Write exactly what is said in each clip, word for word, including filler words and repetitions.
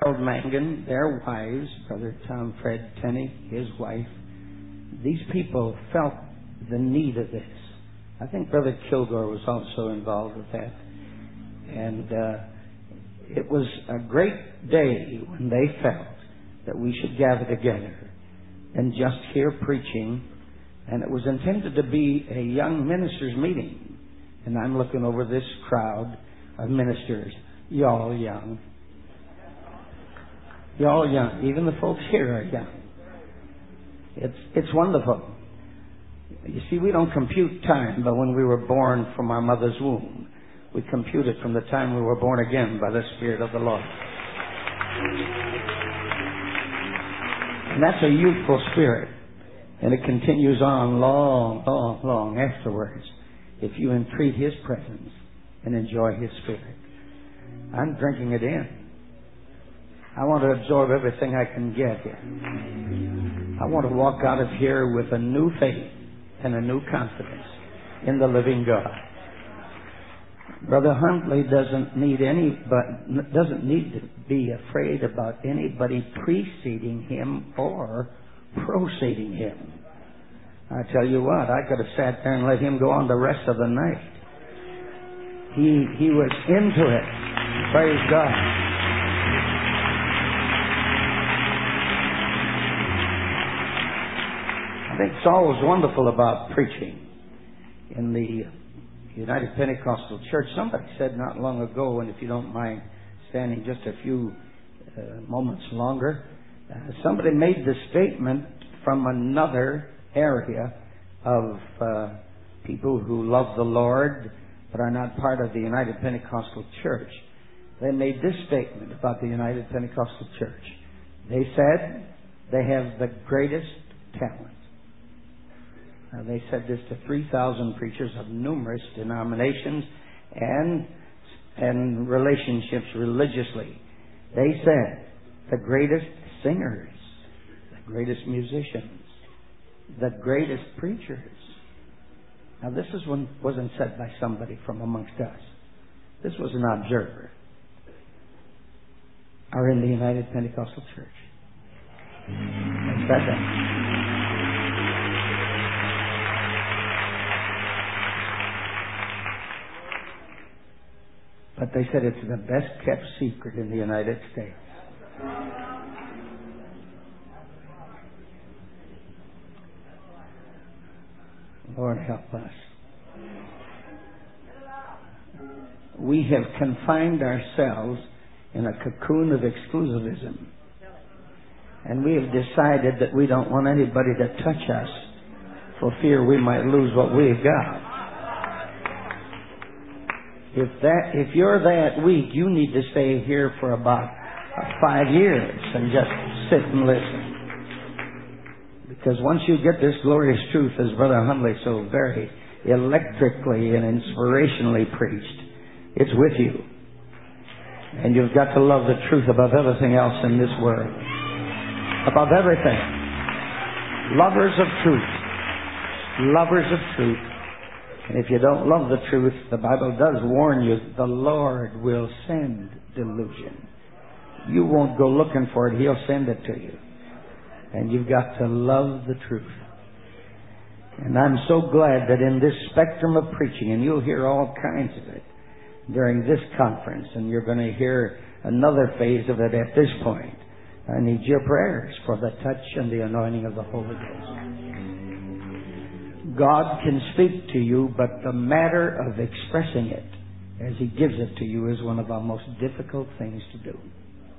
Harold Mangan, their wives, Brother Tom Fred Tenney, his wife, these people felt the need of this. I think Brother Kilgore was also involved with that. And uh, it was a great day when they felt that we should gather together and just hear preaching. And it was intended to be a young ministers' meeting. And I'm looking over this crowd of ministers. Y'all young. Y'all young. Even the folks here are young. It's, it's wonderful. You see, we don't compute time by when we were born from our mother's womb. We compute it from the time we were born again by the Spirit of the Lord. And that's a youthful spirit. And it continues on long, long, long afterwards if you entreat His presence and enjoy His Spirit. I'm drinking it in. I want to absorb everything I can get here. I want to walk out of here with a new faith and a new confidence in the living God. Brother Huntley doesn't need any, but doesn't need to be afraid about anybody preceding him or proceeding him. I tell you what, I could have sat there and let him go on the rest of the night. He he was into it. Praise God. I think it's always wonderful about preaching in the United Pentecostal Church. Somebody said not long ago, and if you don't mind standing just a few uh, moments longer, uh, somebody made the statement from another area of uh, people who love the Lord but are not part of the United Pentecostal Church. They made this statement about the United Pentecostal Church. They said they have the greatest talent. Now, they said this to three thousand preachers of numerous denominations and and relationships religiously. They said the greatest singers, the greatest musicians, the greatest preachers. Now, this is one wasn't said by somebody from amongst us. This was an observer. Are in the United Pentecostal Church. They said that. But they said it's the best kept secret in the United States. Lord, help us. We have confined ourselves in a cocoon of exclusivism. And we have decided that we don't want anybody to touch us for fear we might lose what we've got. If that, if you're that weak, you need to stay here for about five years and just sit and listen. Because once you get this glorious truth, as Brother Hundley so very electrically and inspirationally preached, it's with you. And you've got to love the truth above everything else in this world. Above everything. Lovers of truth. Lovers of truth. And if you don't love the truth, the Bible does warn you, the Lord will send delusion. You won't go looking for it. He'll send it to you. And you've got to love the truth. And I'm so glad that in this spectrum of preaching, and you'll hear all kinds of it during this conference, and you're going to hear another phase of it at this point. I need your prayers for the touch and the anointing of the Holy Ghost. God can speak to you, but the matter of expressing it as He gives it to you is one of our most difficult things to do.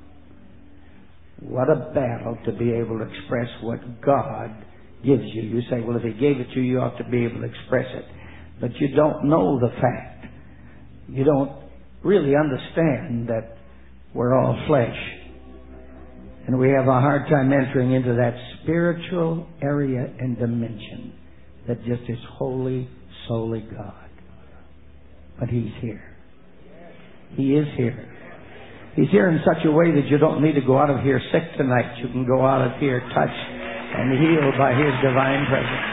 What a battle to be able to express what God gives you. You say, well, if He gave it to you, you ought to be able to express it. But you don't know the fact. You don't really understand that we're all flesh. And we have a hard time entering into that spiritual area and dimension that just is wholly, solely God. But He's here. He is here. He's here in such a way that you don't need to go out of here sick tonight. You can go out of here touched and healed by His divine presence.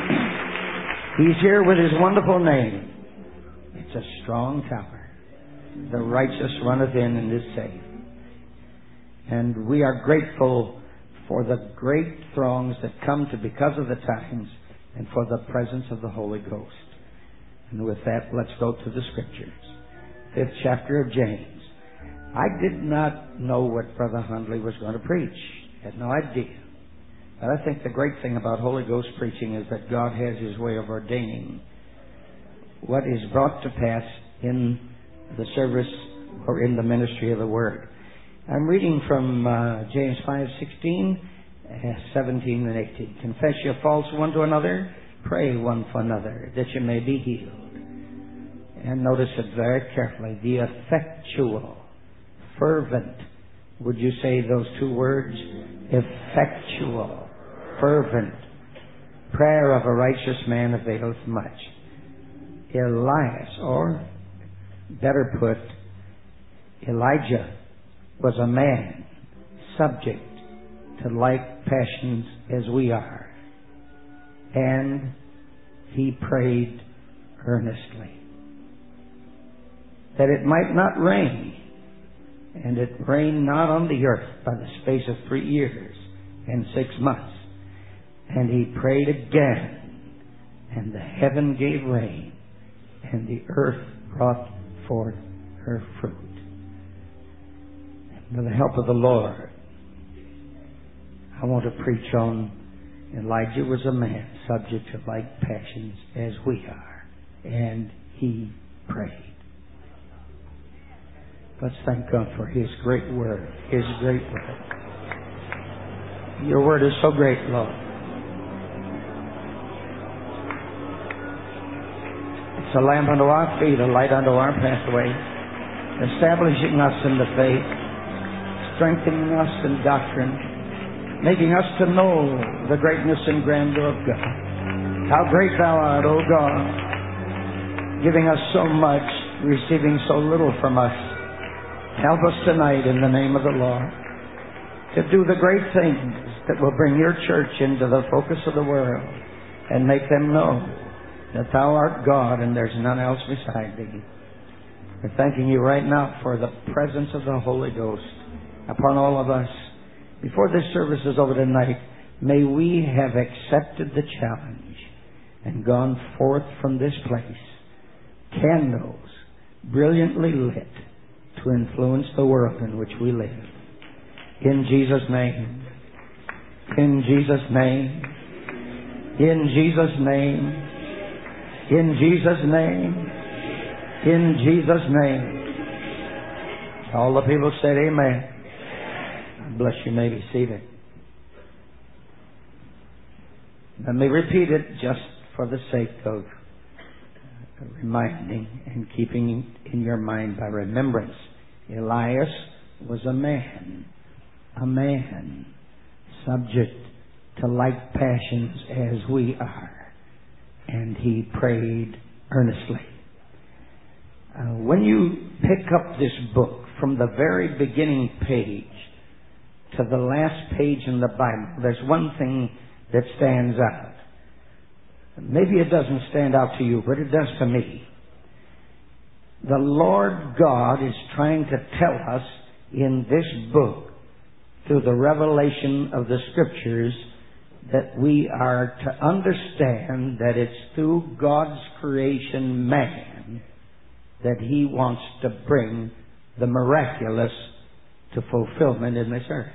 He's here with His wonderful name. It's a strong tower. the righteous runneth in and is safe. And we are grateful for the great throngs that come to because of the times and for the presence of the Holy Ghost. And with that, let's go to the Scriptures. Fifth chapter of James. I did not know what Brother Hundley was going to preach. Had no idea. But I think the great thing about Holy Ghost preaching is that God has His way of ordaining what is brought to pass in the service or in the ministry of the Word. I'm reading from uh, James five sixteen, seventeen, and eighteen. Confess your faults one to another, pray one for another, that you may be healed. And notice it very carefully. The effectual, fervent, would you say those two words? Effectual, fervent prayer of a righteous man availeth much. Elias, or better put, Elijah, was a man subject to like passions as we are. And he prayed earnestly that it might not rain. And it rained not on the earth by the space of three years and six months. And he prayed again, and the heaven gave rain, and the earth brought forth her fruit. With the help of the Lord, I want to preach on Elijah was a man subject to like passions as we are, and he prayed. Let's thank God for His great word, His great word. Your word is so great, Lord. It's a lamp unto our feet, a light unto our pathway, establishing us in the faith, strengthening us in doctrine, making us to know the greatness and grandeur of God. How great Thou art, O God, giving us so much, receiving so little from us. Help us tonight in the name of the Lord to do the great things that will bring your church into the focus of the world and make them know that Thou art God and there's none else beside Thee. We're thanking You right now for the presence of the Holy Ghost upon all of us. Before this service is over tonight, may we have accepted the challenge and gone forth from this place, candles brilliantly lit, to influence the world in which we live. In Jesus' name. In Jesus' name. In Jesus' name. In Jesus' name. In Jesus' name. All the people said amen. God bless you. May be seated. Let me repeat it just for the sake of reminding and keeping in your mind by remembrance. Elias was a man, a man subject to like passions as we are, and he prayed earnestly. Uh, when you pick up this book from the very beginning page to the last page in the Bible, there's one thing that stands out. Maybe it doesn't stand out to you, but it does to me. The Lord God is trying to tell us in this book, through the revelation of the Scriptures, that we are to understand that it's through God's creation, man, that He wants to bring the miraculous to fulfillment in this earth.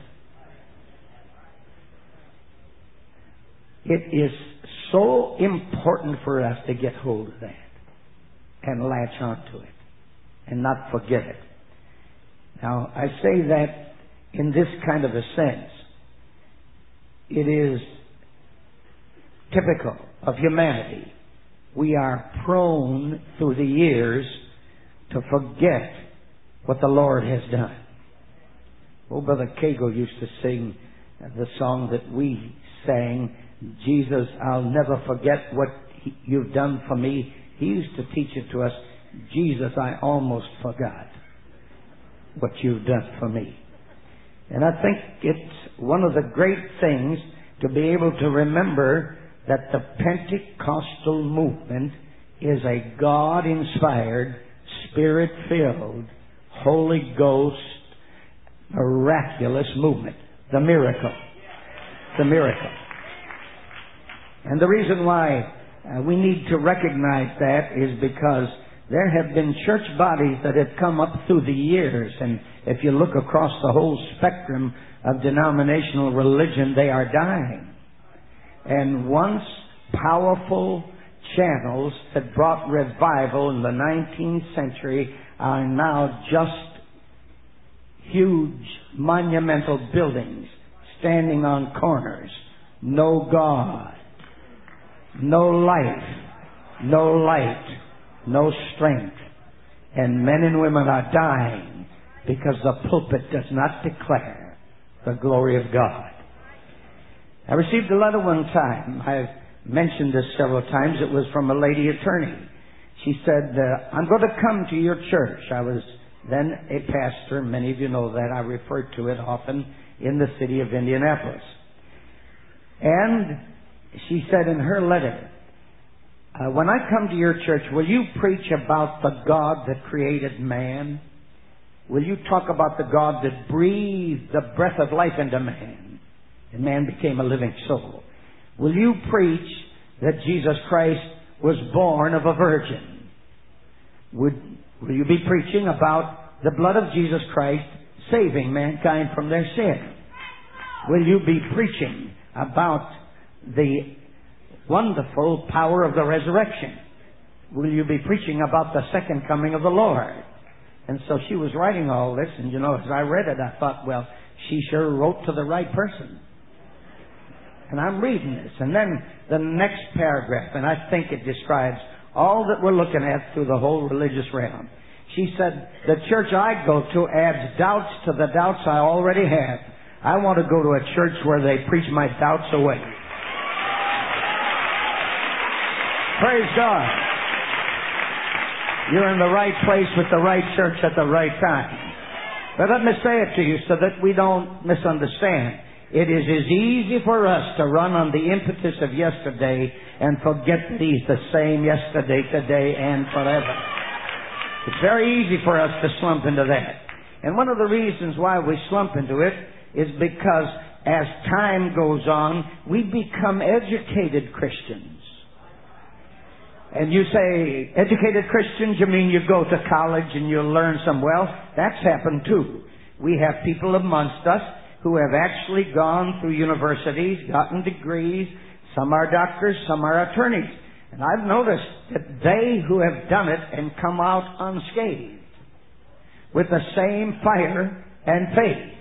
It is so important for us to get hold of that and latch onto it and not forget it. Now, I say that in this kind of a sense. It is typical of humanity. We are prone through the years to forget what the Lord has done. Oh, Brother Cagle used to sing the song that we sang, Jesus, I'll never forget what he, you've done for me. He used to teach it to us, Jesus, I almost forgot what you've done for me. And I think it's one of the great things to be able to remember that the Pentecostal movement is a God-inspired, Spirit-filled, Holy Ghost, miraculous movement. The miracle. The miracle. And the reason why uh, we need to recognize that is because there have been church bodies that have come up through the years, and if you look across the whole spectrum of denominational religion, they are dying. And once powerful channels that brought revival in the nineteenth century are now just huge monumental buildings standing on corners. No God, no life, no light, no strength. And men and women are dying because the pulpit does not declare the glory of God. I received a letter one time. I've mentioned this several times. It was from a lady attorney. She said, uh, I'm going to come to your church. I was then a pastor. Many of you know that. I refer to it often in the city of Indianapolis. And she said in her letter, uh, when I come to your church, will you preach about the God that created man? Will you talk about the God that breathed the breath of life into man, and man became a living soul? Will you preach that Jesus Christ was born of a virgin? Would, will you be preaching about the blood of Jesus Christ saving mankind from their sin? Will you be preaching about the wonderful power of the resurrection? Will you be preaching about the second coming of the Lord? And so she was writing all this, and you know, as I read it, I thought, well, she sure wrote to the right person. And I'm reading this, and then the next paragraph, and I think it describes all that we're looking at through the whole religious realm. She said, the church I go to adds doubts to the doubts I already have. I want to go to a church where they preach my doubts away. Praise God. You're in the right place with the right church at the right time. But let me say it to you so that we don't misunderstand. It is as easy for us to run on the impetus of yesterday and forget that He's the same yesterday, today, and forever. It's very easy for us to slump into that. And one of the reasons why we slump into it is because as time goes on, we become educated Christians. And you say, educated Christians, you mean you go to college and you learn some wealth? That's happened too. We have people amongst us who have actually gone through universities, gotten degrees. Some are doctors, some are attorneys. And I've noticed that they who have done it and come out unscathed with the same fire and faith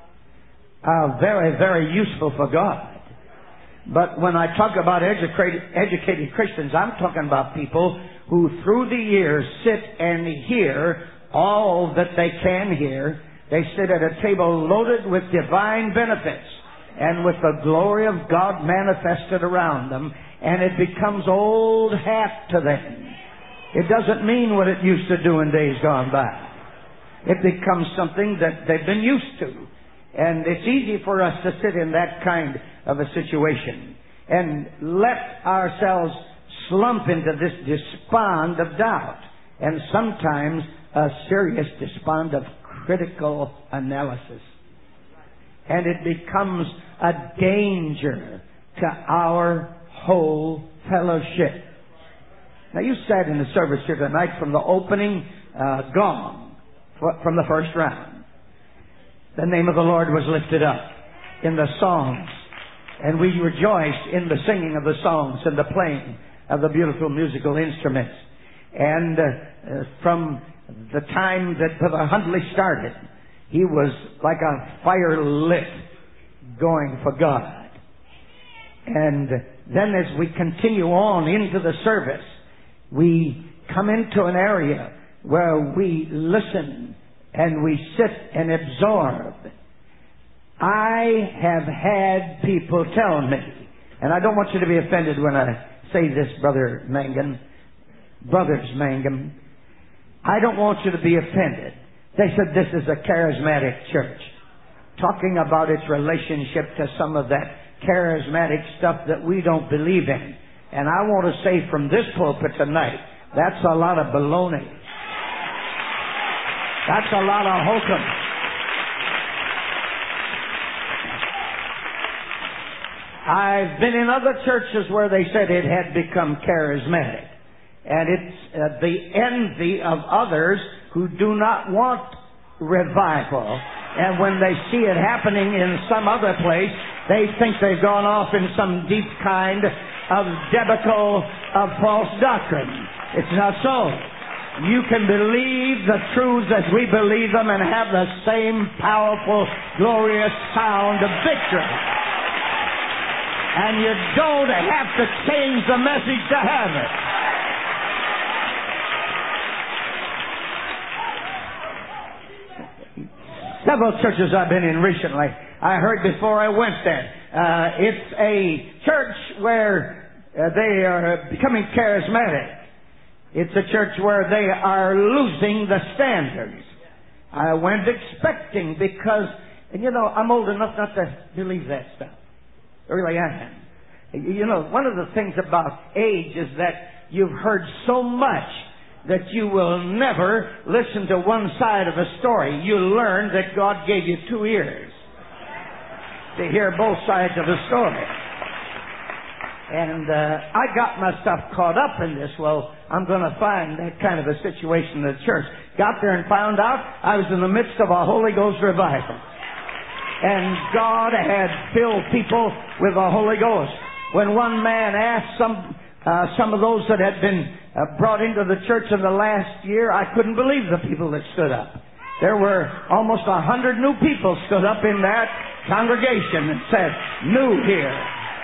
are very, very useful for God. But when I talk about educated, educated Christians, I'm talking about people who through the years sit and hear all that they can hear. They sit at a table loaded with divine benefits and with the glory of God manifested around them, and it becomes old hat to them. It doesn't mean what it used to do in days gone by. It becomes something that they've been used to. And it's easy for us to sit in that kind of a situation and let ourselves slump into this despond of doubt, and sometimes a serious despond of critical analysis. And it becomes a danger to our whole fellowship. Now, you sat in the service here tonight from the opening uh, gong, from the first round. The name of the Lord was lifted up in the songs, and we rejoiced in the singing of the songs and the playing of the beautiful musical instruments. And uh, uh, from the time that Brother Hundley started, he was like a fire lit going for God. And then as we continue on into the service, we come into an area where we listen and we sit and absorb. I have had people tell me, and I don't want you to be offended when I say this, Brother Mangum, Brothers Mangum, I don't want you to be offended. They said this is a charismatic church, talking about its relationship to some of that charismatic stuff that we don't believe in. And I want to say from this pulpit tonight, that's a lot of baloney. That's a lot of hokum. I've been in other churches where they said it had become charismatic. And it's uh, the envy of others who do not want revival. And when they see it happening in some other place, they think they've gone off in some deep kind of debacle of false doctrine. It's not so. You can believe the truths as we believe them and have the same powerful, glorious sound of victory. And you don't have to change the message to have it. Several churches I've been in recently, I heard before I went there, uh, it's a church where uh, they are becoming charismatic. It's a church where they are losing the standards. I went expecting because, and you know, I'm old enough not to believe that stuff. Really I am. You know, one of the things about age is that you've heard so much that you will never listen to one side of a story. You learn that God gave you two ears to hear both sides of the story. And uh, I got myself caught up in this. Well, I'm going to find that kind of a situation in the church. Got there and found out I was in the midst of a Holy Ghost revival. And God had filled people with the Holy Ghost. When one man asked some uh, some of those that had been uh, brought into the church in the last year, I couldn't believe the people that stood up. There were almost a hundred new people stood up in that congregation and said, "New here."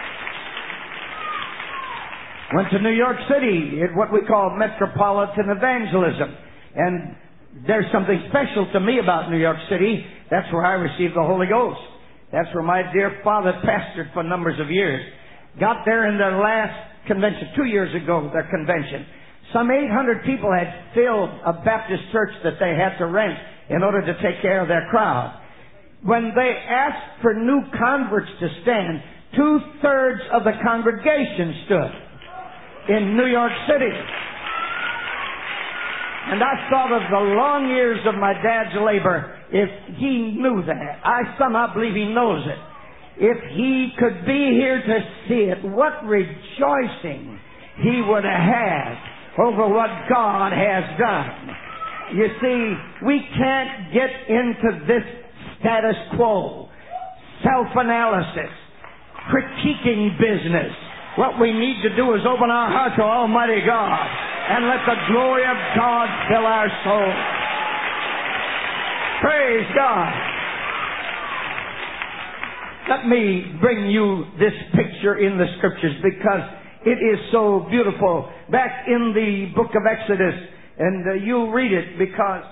Went to New York City at what we call metropolitan evangelism. And there's something special to me about New York City. That's where I received the Holy Ghost. That's where my dear father pastored for numbers of years. Got there in their last convention, two years ago, their convention. Some eight hundred people had filled a Baptist church that they had to rent in order to take care of their crowd. When they asked for new converts to stand, two-thirds of the congregation stood in New York City. And I thought of the long years of my dad's labor. If he knew that, I somehow believe he knows it. If he could be here to see it, what rejoicing he would have had over what God has done. You see, we can't get into this status quo, self-analysis, critiquing business. What we need to do is open our heart to Almighty God and let the glory of God fill our soul. Praise God. Let me bring you this picture in the Scriptures because it is so beautiful. Back in the book of Exodus, and uh, you'll read it because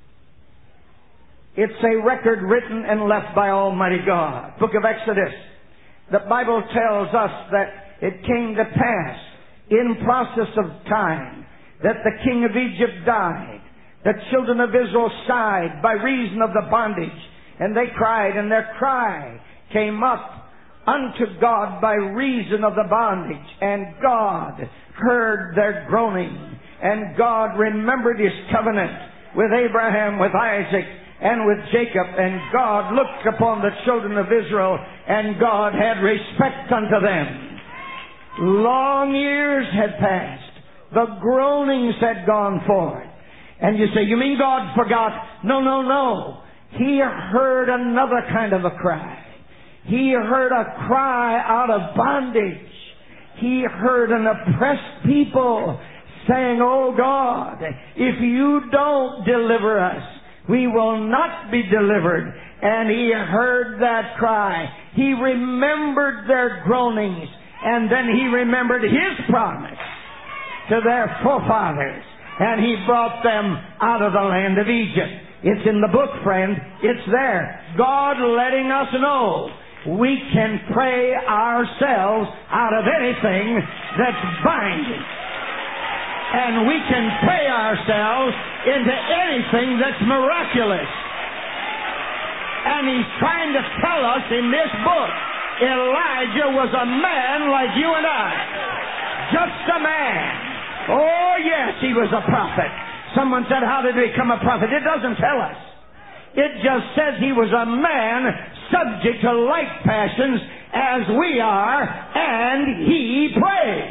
it's a record written and left by Almighty God. Book of Exodus. The Bible tells us that it came to pass in process of time that the king of Egypt died. The children of Israel sighed by reason of the bondage, and they cried, and their cry came up unto God by reason of the bondage, and God heard their groaning, and God remembered His covenant with Abraham, with Isaac, and with Jacob, and God looked upon the children of Israel, and God had respect unto them. Long years had passed. The groanings had gone forth. And you say, you mean God forgot? No, no, no. He heard another kind of a cry. He heard a cry out of bondage. He heard an oppressed people saying, "Oh God, if you don't deliver us, we will not be delivered." And He heard that cry. He remembered their groanings. And then He remembered His promise to their forefathers. And He brought them out of the land of Egypt. It's in the book, friend. It's there. God letting us know we can pray ourselves out of anything that's binding. And we can pray ourselves into anything that's miraculous. And He's trying to tell us in this book, Elijah was a man like you and I. Just a man. Oh, yes, he was a prophet. Someone said, how did he become a prophet? It doesn't tell us. It just says he was a man subject to like passions as we are, and he prayed.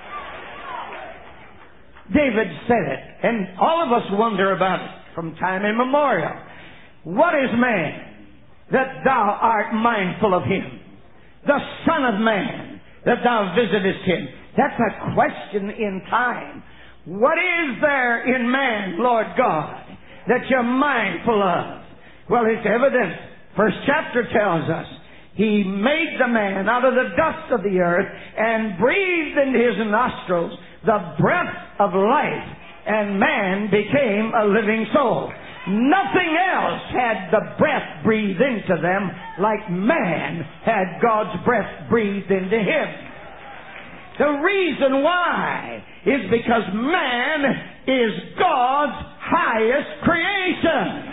David said it, and all of us wonder about it from time immemorial. What is man that thou art mindful of him? The Son of Man that thou visitest him. That's a question in time. What is there in man, Lord God, that you're mindful of? Well, it's evident. First chapter tells us he made the man out of the dust of the earth and breathed into his nostrils the breath of life, and man became a living soul. Nothing else had the breath breathed into them like man had God's breath breathed into him. The reason why is because man is God's highest creation.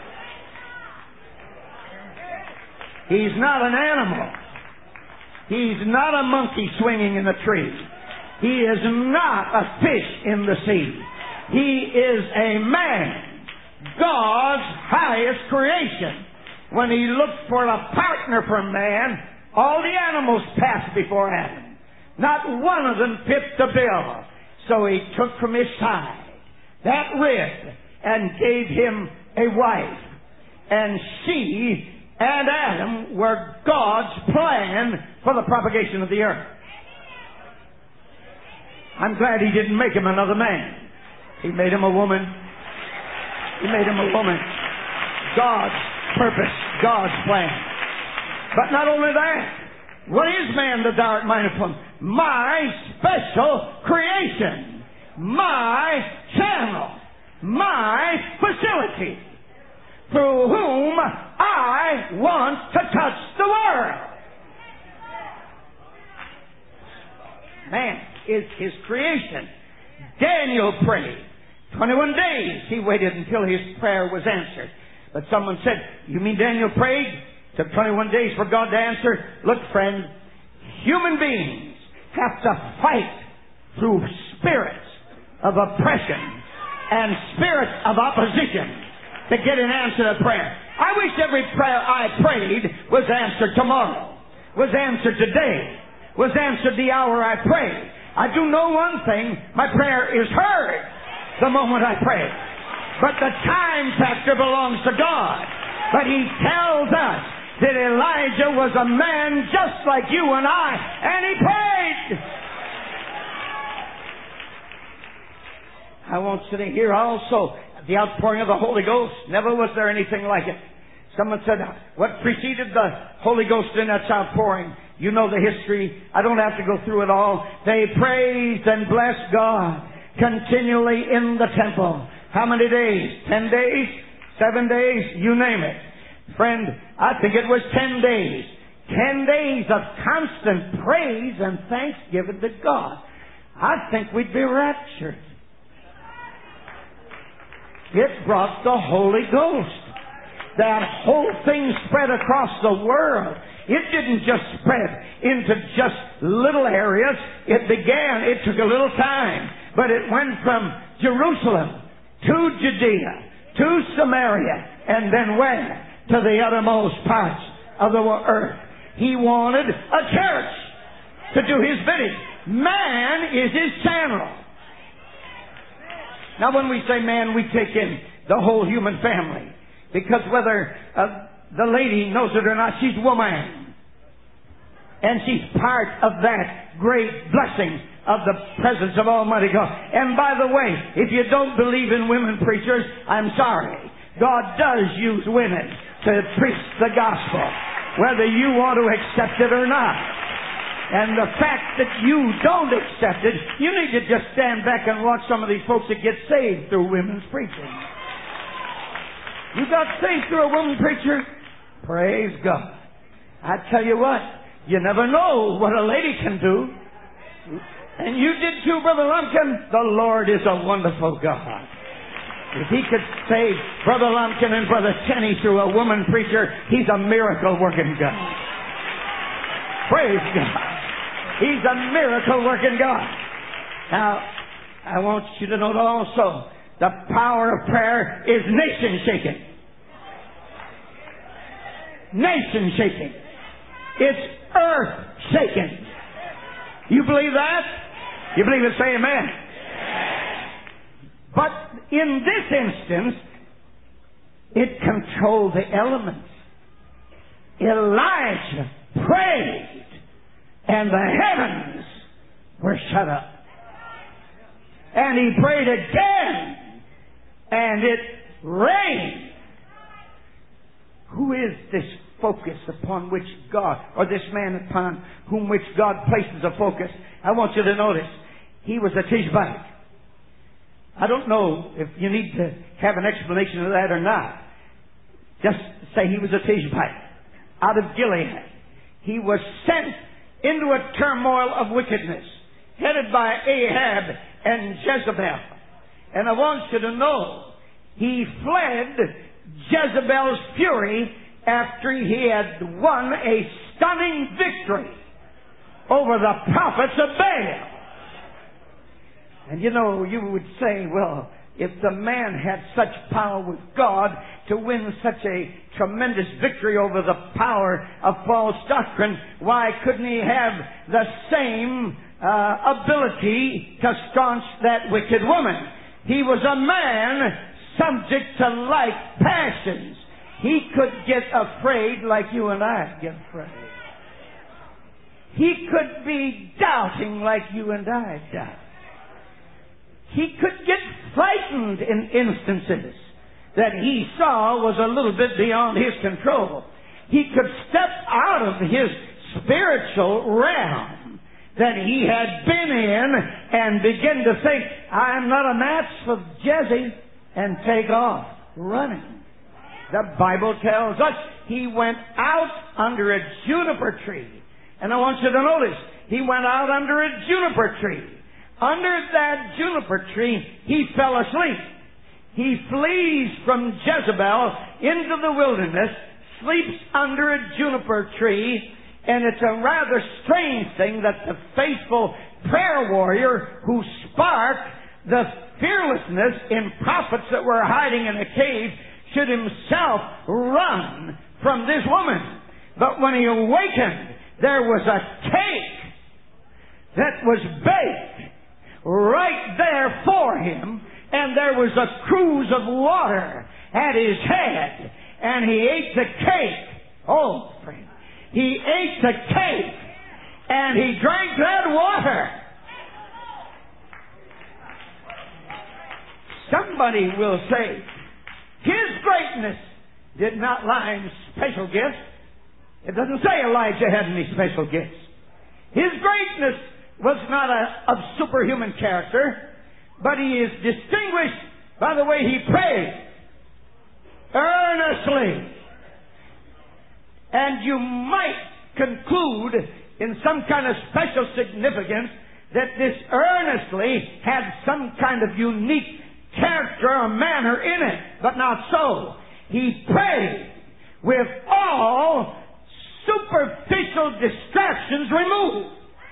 He's not an animal. He's not a monkey swinging in a tree. He is not a fish in the sea. He is a man, God's highest creation. When he looked for a partner for man, all the animals passed before Adam. Not one of them fit the bill. So he took from his side that rib and gave him a wife. And she and Adam were God's plan for the propagation of the earth. I'm glad he didn't make him another man. He made him a woman. He made him a woman. God's purpose, God's plan. But not only that, what is man that thou art mindful of? My special creation. My channel. My facility. Through whom I want to touch the world. Man is his creation. Daniel prayed. twenty-one days he waited until his prayer was answered. But someone said, you mean Daniel prayed? Took twenty-one days for God to answer? Look, friend, human beings have to fight through spirits of oppression and spirits of opposition to get an answer to prayer. I wish every prayer I prayed was answered tomorrow, was answered today, was answered the hour I prayed. I do know one thing, my prayer is heard the moment I pray. But the time factor belongs to God. But he tells us that Elijah was a man just like you and I, and he prayed. I want you to hear also the outpouring of the Holy Ghost. Never was there anything like it. Someone said, what preceded the Holy Ghost in that outpouring? You know the history. I don't have to go through it all. They praised and blessed God continually in the temple. How many days? Ten days? Seven days? You name it. Friend, I think it was ten days. Ten days of constant praise and thanksgiving to God. I think we'd be raptured. It brought the Holy Ghost. That whole thing spread across the world. It didn't just spread into just little areas. It began, it took a little time, but it went from Jerusalem to Judea, to Samaria, and then where? To the uttermost parts of the earth. He wanted a church to do his bidding. Man is his channel. Now when we say man, we take in the whole human family. Because whether uh, the lady knows it or not, she's woman. And she's part of that great blessing of the presence of Almighty God. And by the way, if you don't believe in women preachers, I'm sorry. God does use women to preach the gospel, whether you want to accept it or not. And the fact that you don't accept it, you need to just stand back and watch some of these folks that get saved through women's preaching. You got saved through a woman preacher? Praise God. I tell you what, you never know what a lady can do. And you did too, Brother Lumpkin. The Lord is a wonderful God. If he could save Brother Lumpkin and Brother Tenney through a woman preacher, he's a miracle-working God. Praise God. He's a miracle-working God. Now, I want you to note also The power of prayer is nation shaking. Nation shaking. It's earth shaking. You believe that? You believe it? Say amen. But in this instance, it controlled the elements. Elijah prayed, and the heavens were shut up. And he prayed again, and it rained. Who is this focus upon which God, or this man upon whom which God places a focus? I want you to notice, he was a Tishbite. I don't know if you need to have an explanation of that or not. Just say he was a Tishbite out of Gilead. He was sent into a turmoil of wickedness, headed by Ahab and Jezebel. And I want you to know, he fled Jezebel's fury after he had won a stunning victory over the prophets of Baal. And you know, you would say, well, if the man had such power with God to win such a tremendous victory over the power of false doctrine, why couldn't he have the same uh, ability to staunch that wicked woman? He was a man subject to like passions. He could get afraid like you and I get afraid. He could be doubting like you and I doubt. He could get frightened in instances that he saw was a little bit beyond his control. He could step out of his spiritual realm that he had been in and begin to think, I'm not a match for Jesse, and take off running. The Bible tells us he went out under a juniper tree. And I want you to notice, he went out under a juniper tree. Under that juniper tree, he fell asleep. He flees from Jezebel into the wilderness, sleeps under a juniper tree, and it's a rather strange thing that the faithful prayer warrior who sparked the fearlessness in prophets that were hiding in a cave should himself run from this woman. But when he awakened, there was a cake that was baked right there for him, and there was a cruse of water at his head, and he ate the cake. Oh, friend. He ate the cake, and he drank that water. Somebody will say, his greatness did not lie in special gifts. It doesn't say Elijah had any special gifts. His greatness was not a, of superhuman character, but he is distinguished by the way he prayed earnestly. And you might conclude in some kind of special significance that this earnestly had some kind of unique character or manner in it, but not so. He prayed with all superficial distractions removed.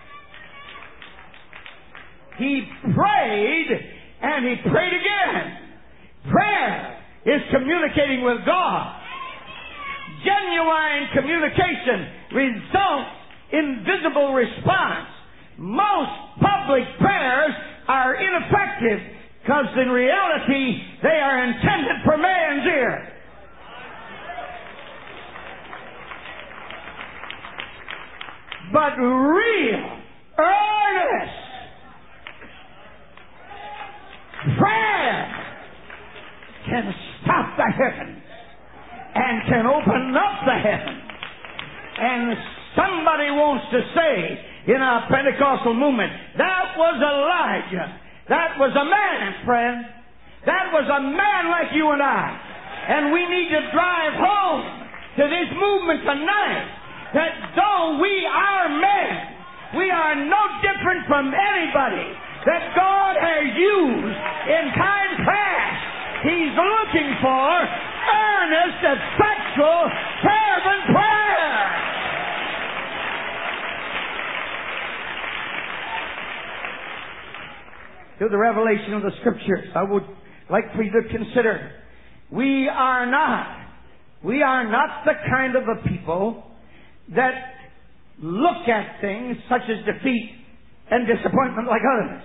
He prayed, and he prayed again. Prayer is communicating with God. Genuine communication results in visible response. Most public prayers are ineffective because in reality they are intended for man's ear. But real, earnest prayer can stop the heavens and can open up the heavens. And somebody wants to say in our Pentecostal movement, that was Elijah. That was a man, friend. That was a man like you and I. And we need to drive home to this movement tonight that though we are men, we are no different from anybody that God has used in time past. He's looking for earnest, effectual, fervent prayer. Through the revelation of the Scriptures, I would like for you to consider. We are not, we are not the kind of a people that look at things such as defeat and disappointment like others.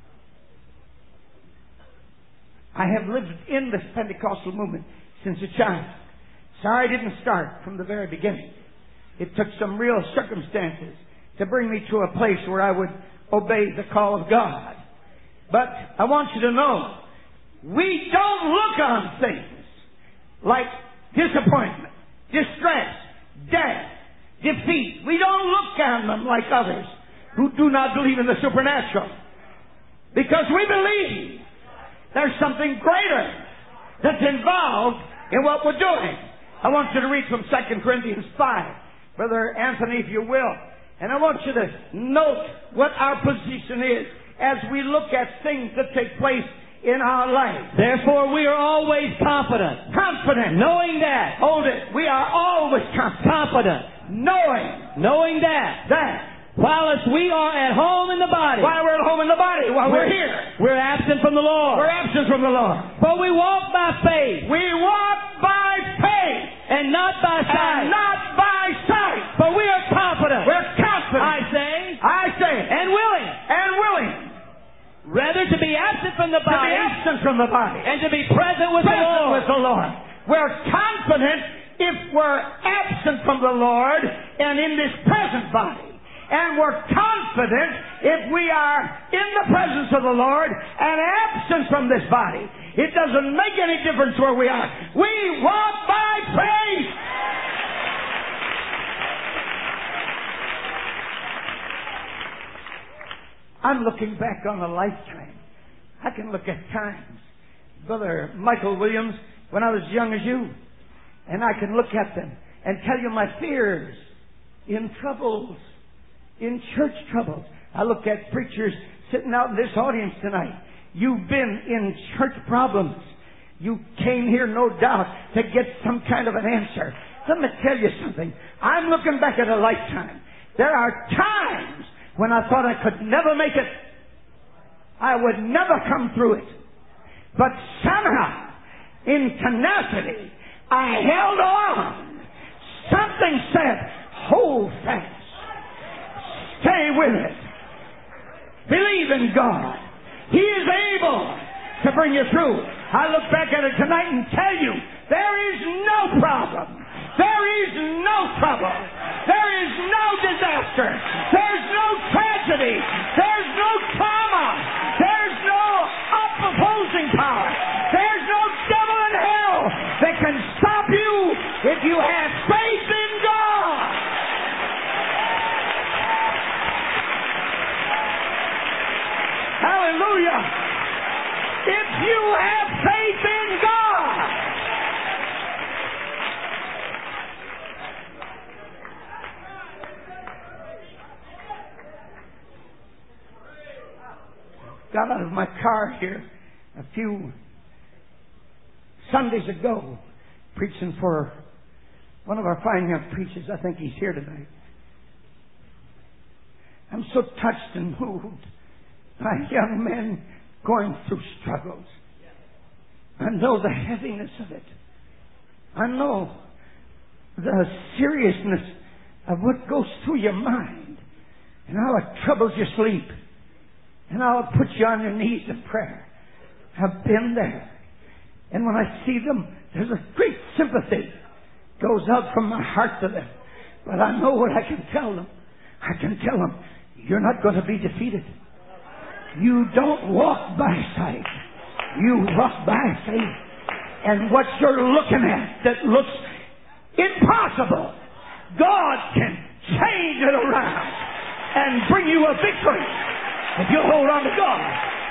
I have lived in this Pentecostal movement since a child. Sorry I didn't start from the very beginning. It took some real circumstances to bring me to a place where I would obey the call of God. But I want you to know, we don't look on things like disappointment, distress, death, defeat. We don't look on them like others who do not believe in the supernatural. Because we believe there's something greater that's involved in what we're doing. I want you to read from Second Corinthians five, Brother Anthony, if you will. And I want you to note what our position is as we look at things that take place in our life. Therefore we are always confident. Confident. Knowing that. Hold it. We are always confident. Confident. Knowing. Knowing that. That. While as we are at home in the body. While we're at home in the body. While we're, we're here. We're absent from the Lord. We're absent from the Lord. For we walk by faith. We walk by faith. And not by sight. And not by sight. For we are confident. We're confident. I say. I say. And willing. And willing. Rather to be absent from the body. To be absent from the body. And to be present with present the Lord. with the Lord. We're confident if we're absent from the Lord and in this present body. And we're confident if we are in the presence of the Lord and absent from this body. It doesn't make any difference where we are. We walk by faith. I'm looking back on a lifetime. I can look at times. Brother Michael Williams, when I was young as you, and I can look at them and tell you my fears in troubles, in church troubles. I look at preachers sitting out in this audience tonight. You've been in church problems. You came here, no doubt, to get some kind of an answer. Let me tell you something. I'm looking back at a lifetime. There are times when I thought I could never make it. I would never come through it. But somehow, in tenacity, I held on. Something said, hold fast. Stay with it. Believe in God. He is able to bring you through. I look back at it tonight and tell you, there is no problem. There is no trouble. There is no disaster. There's no tragedy. There's no trauma. There's no opposing power. There's no devil in hell that can stop you if you have faith in God. Hallelujah. If you have faith in God. Got out of my car here a few Sundays ago, preaching for one of our fine young preachers. I think he's here tonight. I'm so touched and moved by young men going through struggles. I know the heaviness of it. I know the seriousness of what goes through your mind and how it troubles your sleep and how it puts you on your knees in prayer. I've been there. And when I see them, there's a great sympathy goes out from my heart to them. But I know what I can tell them. I can tell them, you're not going to be defeated. You don't walk by sight. You walk by faith. And what you're looking at that looks impossible, God can change it around and bring you a victory if you hold on to God.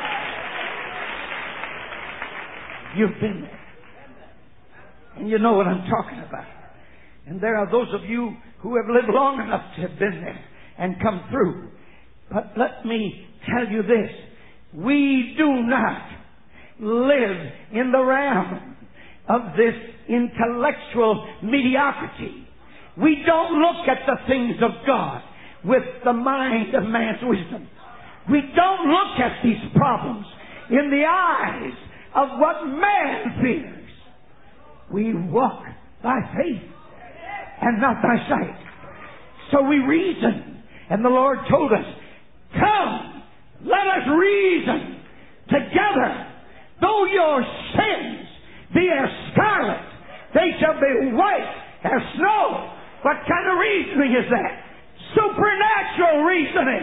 You've been there. And you know what I'm talking about. And there are those of you who have lived long enough to have been there and come through. But let me tell you this. We do not live in the realm of this intellectual mediocrity. We don't look at the things of God with the mind of man's wisdom. We don't look at these problems in the eyes of what man fears. We walk by faith and not by sight. So we reason. And the Lord told us, come, let us reason together. Though your sins be as scarlet, they shall be white as snow. What kind of reasoning is that? Supernatural reasoning.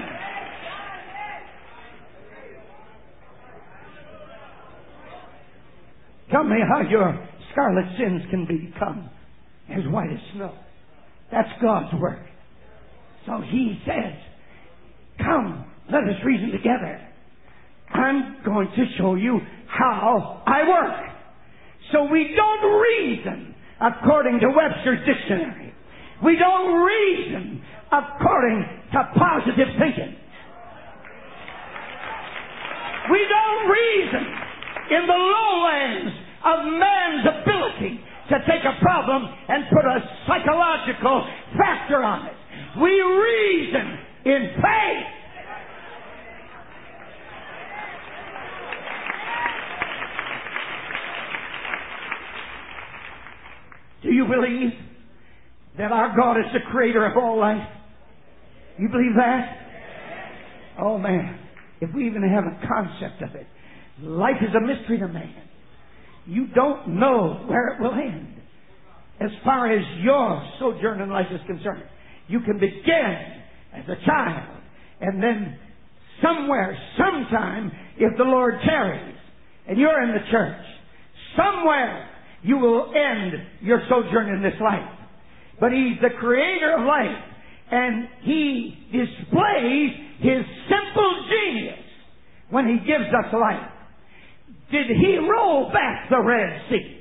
Tell me how your scarlet sins can become as white as snow. That's God's work. So He says, come, let us reason together. I'm going to show you how I work. So we don't reason according to Webster's dictionary. We don't reason according to positive thinking. We don't reason in the lowlands of man's ability to take a problem and put a psychological factor on it. We reason in faith. Do you believe that our God is the creator of all life? You believe that? Oh man, if we even have a concept of it. Life is a mystery to man. You don't know where it will end. As far as your sojourn in life is concerned, you can begin as a child, and then somewhere, sometime, if the Lord tarries, and you're in the church, somewhere you will end your sojourn in this life. But He's the creator of life, and He displays His simple genius when He gives us life. Did He roll back the Red Sea?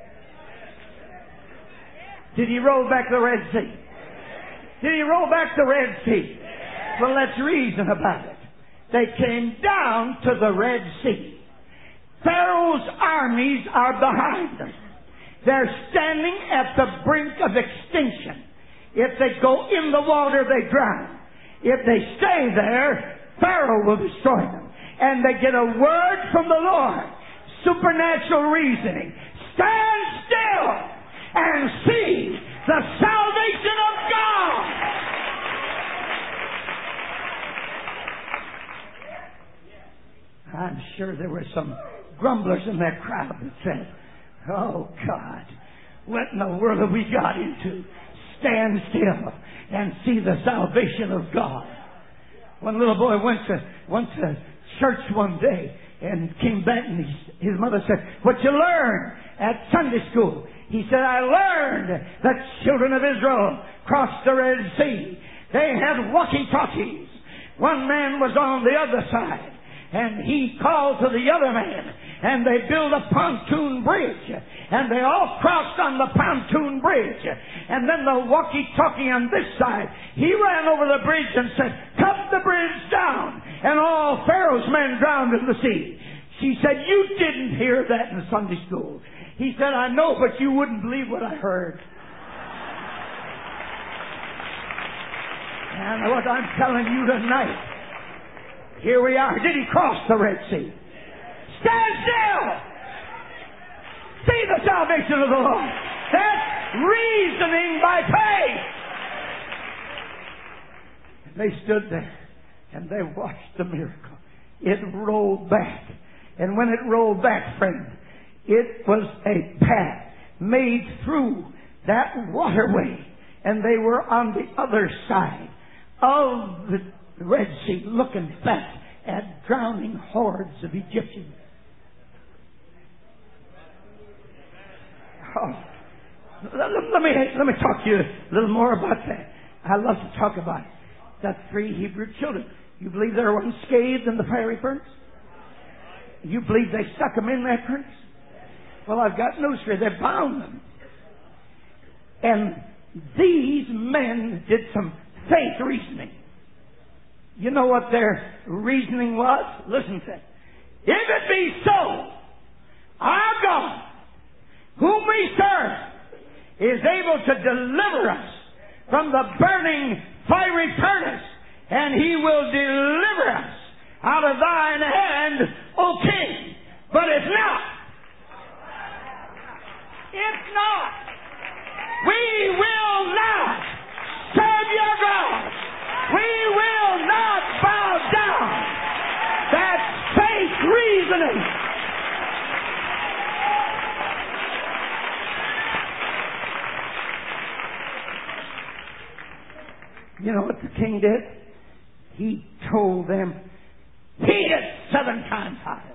Did He roll back the Red Sea? Did He roll back the Red Sea? Well, let's reason about it. They came down to the Red Sea. Pharaoh's armies are behind them. They're standing at the brink of extinction. If they go in the water, they drown. If they stay there, Pharaoh will destroy them. And they get a word from the Lord. Supernatural reasoning. Stand still and see the salvation of God. I'm sure there were some grumblers in that crowd that said, oh God, what in the world have we got into? Stand still and see the salvation of God. One little boy went to, went to church one day and came back, and he, his mother said, what you learn at Sunday school? He said, I learned that children of Israel crossed the Red Sea. They had walkie-talkies. One man was on the other side, and he called to the other man, and they built a pontoon bridge, and they all crossed on the pontoon bridge. And then the walkie-talkie on this side, he ran over the bridge and said, cut the bridge down, and all Pharaoh's men drowned in the sea. She said, you didn't hear that in Sunday school. He said, I know, but you wouldn't believe what I heard. And what I'm telling you tonight, here we are. Did He cross the Red Sea? Stand still. See the salvation of the Lord. That's reasoning by faith. And they stood there and they watched the miracle. It rolled back. And when it rolled back, friend, it was a path made through that waterway. And they were on the other side of the Red Sea, looking back at drowning hordes of Egyptians. Oh, let, let me let me talk to you a little more about that. I love to talk about it. The three Hebrew children. You believe they were unscathed in the fiery furnace? You believe they stuck them in that furnace? Well, I've got news for you. They bound them. And these men did some faith reasoning. You know what their reasoning was? Listen to it. If it be so, our God, whom we serve, is able to deliver us from the burning fiery furnace, and He will deliver us out of thine hand, O King. But if not, If not, we will not serve your God. We will not bow down. That's faith reasoning. You know what the king did? He told them, "Heat it seven times hotter."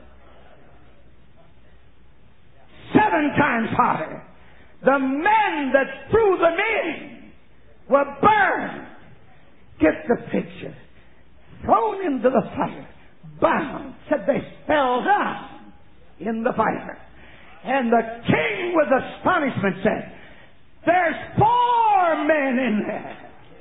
Seven times hotter. The men that threw them in were burned. Get the picture. Thrown into the fire. Bound. Said they fell down in the fire. And the king with astonishment said, "There's four men in there."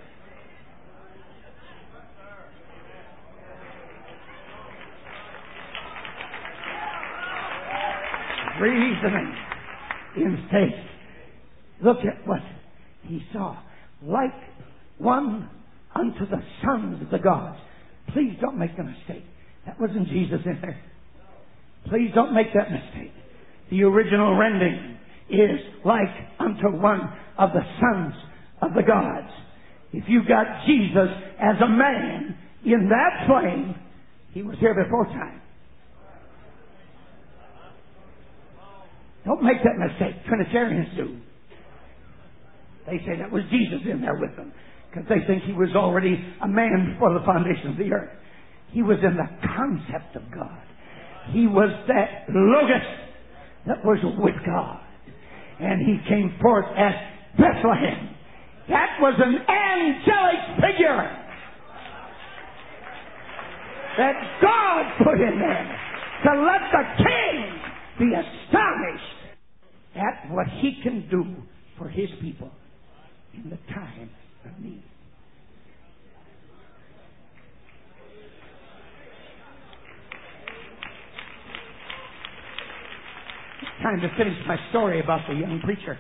Reasoning in faith. Look at what he saw. Like one unto the sons of the gods. Please don't make the mistake. That wasn't Jesus in there. Please don't make that mistake. The original rendering is like unto one of the sons of the gods. If you got Jesus as a man in that flame, he was here before time. Don't make that mistake. Trinitarians do. They say that was Jesus in there with them because they think he was already a man before the foundation of the earth. He was in the concept of God. He was that Logos that was with God. And he came forth as Bethlehem. That was an angelic figure that God put in there to let the king be astonished at what he can do for his people in the time of need. It's time to finish my story about the young preacher.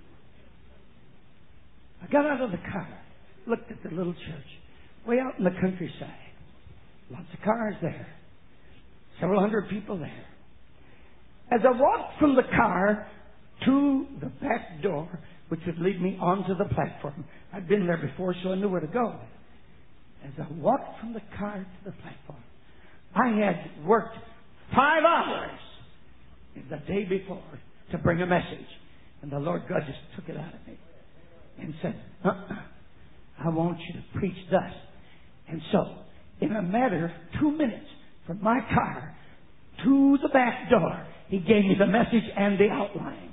I got out of the car, looked at the little church, way out in the countryside. Lots of cars there. Several hundred people there. As I walked from the car to the back door, which would lead me onto the platform. I'd been there before, so I knew where to go. As I walked from the car to the platform, I had worked five hours the day before to bring a message. And the Lord God just took it out of me and said, uh-uh, I want you to preach thus. And so, in a matter of two minutes, from my car to the back door, he gave me the message and the outline.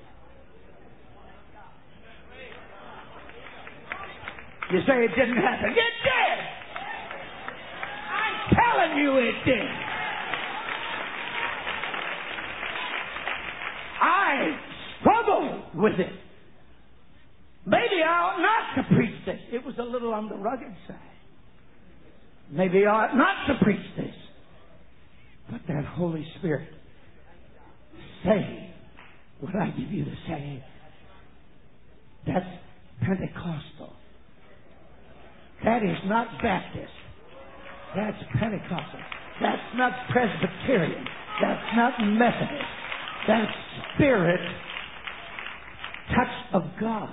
You say it didn't happen. It did! I'm telling you it did. I struggled with it. Maybe I ought not to preach this. It was a little on the rugged side. Maybe I ought not to preach this. But that Holy Spirit, say what I give you to say. That's Pentecostal. That is not Baptist. That's Pentecostal. That's not Presbyterian. That's not Methodist. That's Spirit touch of God.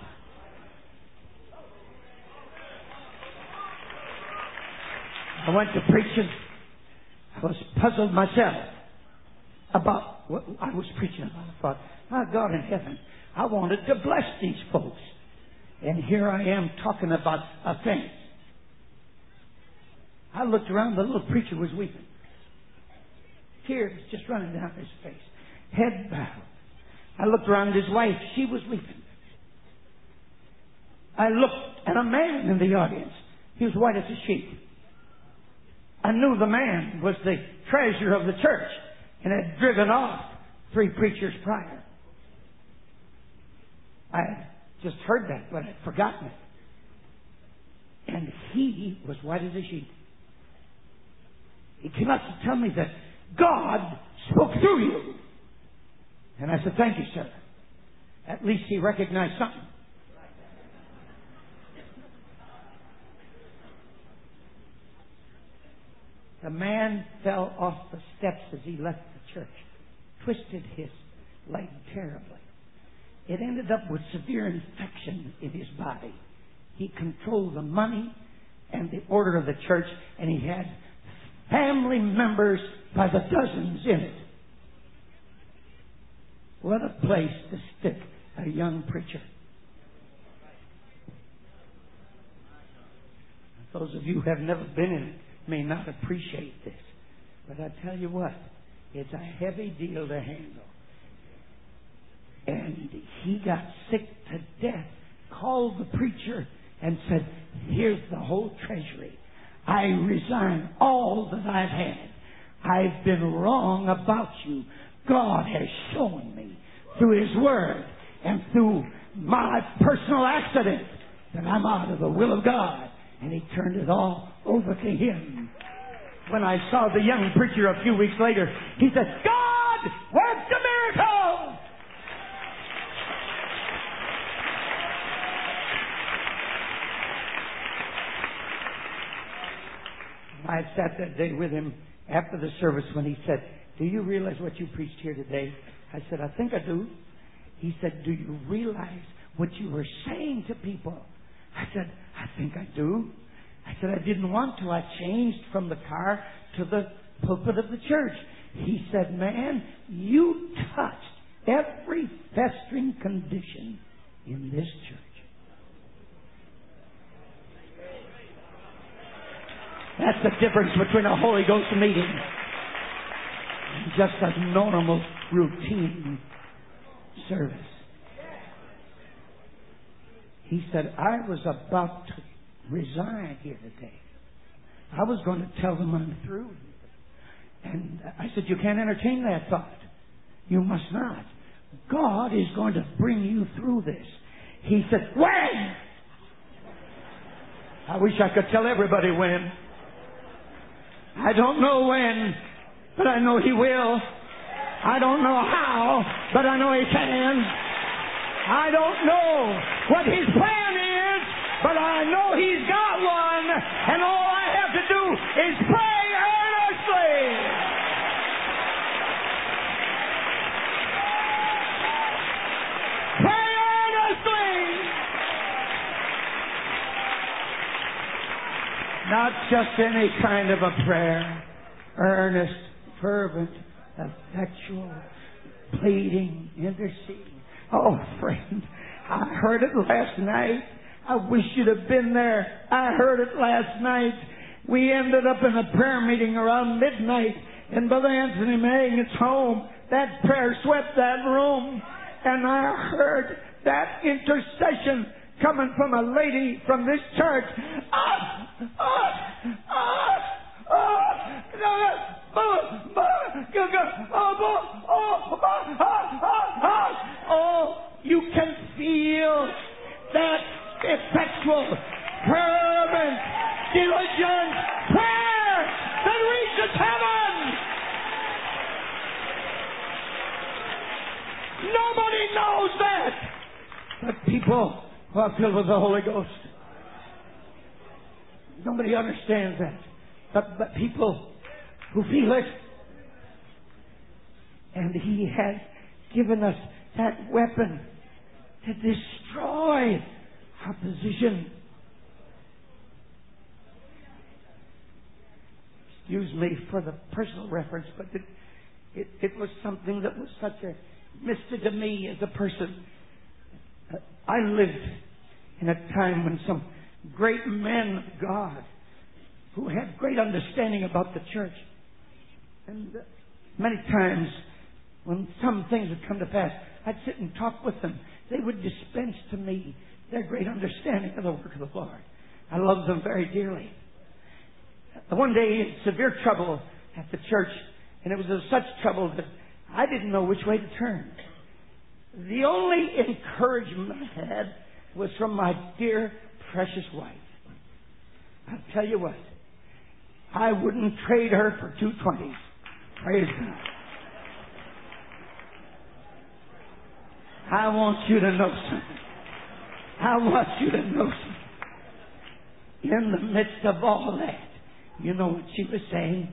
I went to preaching. I was puzzled myself about what I was preaching about. I thought, my God in heaven, I wanted to bless these folks. And here I am talking about offense. I looked around, the little preacher was weeping. Tears just running down his face. Head bowed. I looked around his wife, she was weeping. I looked at a man in the audience. He was white as a sheet. I knew the man was the treasurer of the church and had driven off three preachers prior. I had just heard that, but I'd forgotten it. And he was white as a sheet. He came up to tell me that God spoke through you. And I said, thank you, sir. At least he recognized something. The man fell off the steps as he left the church, twisted his leg terribly. it ended up with severe infection in his body. He controlled the money and the order of the church, and he had family members by the dozens in it. What a place to stick a young preacher. Those of you who have never been in it may not appreciate this. But I tell you what, it's a heavy deal to handle. And he got sick to death, called the preacher and said, here's the whole treasury. I resign all that I've had. I've been wrong about you. God has shown me through His Word and through my personal accident that I'm out of the will of God. And he turned it all over to Him. When I saw the young preacher a few weeks later, he said, God worked a miracle! I sat that day with him after the service when he said, do you realize what you preached here today? I said, I think I do. He said, do you realize what you were saying to people? I said, I think I do. I said, I didn't want to. I changed from the car to the pulpit of the church. He said, man, you touched every festering condition in this church. That's the difference between a Holy Ghost meeting and just a normal, routine service. He said, I was about to resign here today. I was going to tell them I'm through. And I said, you can't entertain that thought. You must not. God is going to bring you through this. He said, when? I wish I could tell everybody when. I don't know when, but I know He will. I don't know how, but I know He can. I don't know what His plan is, but I know He's got one, and all I have to do is pray earnestly. Pray earnestly. Not just any kind of a prayer. Earnest, fervent, effectual, pleading, interceding. Oh, friend, I heard it last night. I wish you'd have been there. I heard it last night. We ended up in a prayer meeting around midnight in Brother Anthony Magnet's home. That prayer swept that room. And I heard that intercession coming from a lady from this church. Ah! Ah! Ah! Oh, you can feel that effectual, fervent, diligent prayer that reaches heaven. Nobody knows that but people who are filled with the Holy Ghost. Nobody understands that but, but people who feel it. And He has given us that weapon to destroy opposition. Excuse me for the personal reference, but it, it, it was something that was such a mystery to me as a person. Uh, I lived in a time when some great men of God who had great understanding about the church. And uh, many times when some things would come to pass, I'd sit and talk with them. They would dispense to me their great understanding of the work of the Lord. I loved them very dearly. One day, in severe trouble at the church, and it was of such trouble that I didn't know which way to turn. The only encouragement I had was from my dear, precious wife. I'll tell you what, I wouldn't trade her for two twenties. Praise God. I want you to know something. I want you to know something. In the midst of all that, you know what she was saying?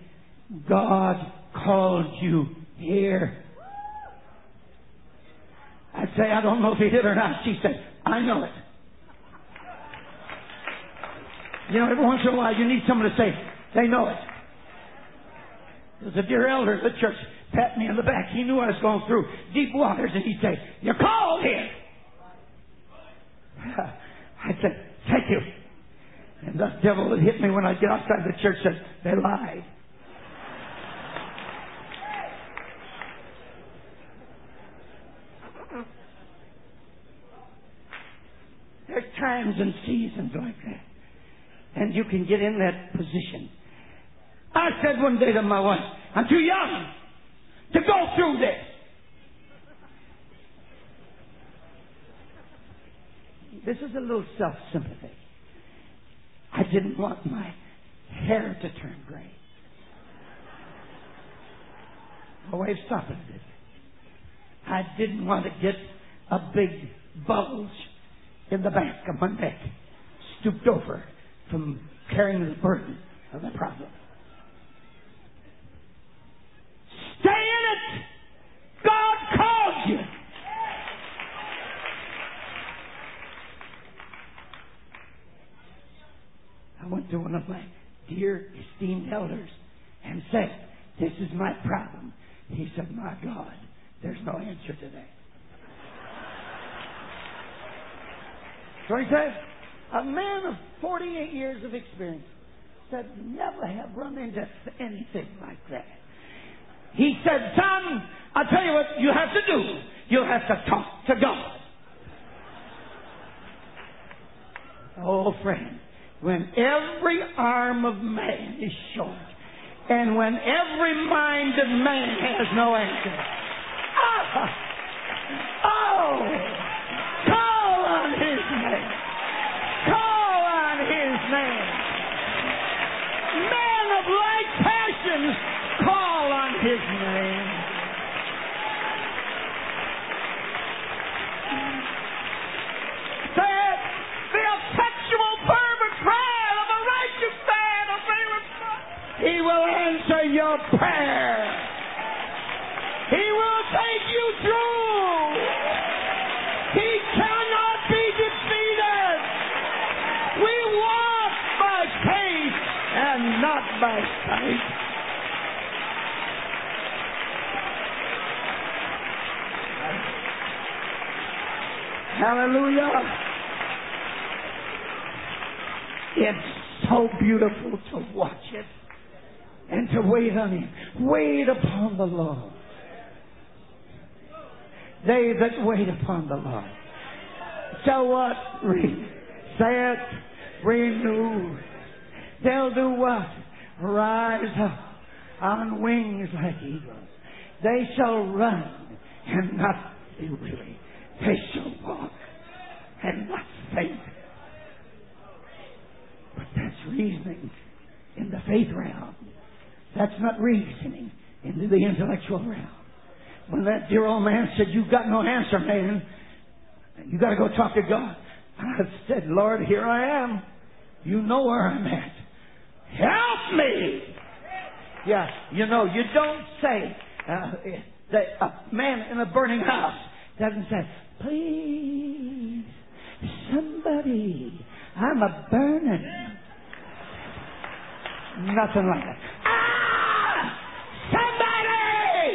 God called you here. I said, say, I don't know if he did or not. She said, I know it. You know, every once in a while you need someone to say, they know it. There's a dear elder at the church pat me in the back. He knew I was going through deep waters, and he'd say, you're called here. I'd say, thank you. And the devil that hit me when I get outside the church said, they lied. There's times and seasons like that. And you can get in that position. I said one day to my wife, I'm too young to go through this. This is a little self-sympathy. I didn't want my hair to turn gray. My wife stopped it. I didn't want to get a big bulge in the back of my neck, stooped over from carrying the burden of the problem. Stay in it. God called you. I went to one of my dear esteemed elders and said, this is my problem. He said, my God, there's no answer to that. So he said, a man of forty-eight years of experience said, never have run into anything like that. He said, son, I'll tell you what you have to do. You'll have to talk to God. Oh, friend, when every arm of man is short, and when every mind of man has no answer, ah, oh, call on His name. Call on His name. Men of like passions, call on His name. Say it. The effectual fervent prayer of a righteous man availeth much. He will answer your prayer. He will take you through. He cannot be defeated. We walk by faith and not by sight. Hallelujah. It's so beautiful to watch it and to wait on Him. Wait upon the Lord. They that wait upon the Lord shall what? Read. Say it. Renew. They'll do what? Rise up on wings like eagles. They shall run and not be weary. They shall walk and not faint. But that's reasoning in the faith realm. That's not reasoning into the intellectual realm. When that dear old man said, you've got no answer, man, you got to go talk to God. I said, Lord, here I am. You know where I'm at. Help me! Yeah, you know, you don't say, uh, that a man in a burning house doesn't say, please, somebody, I'm a burning. Nothing like that. Ah! Somebody!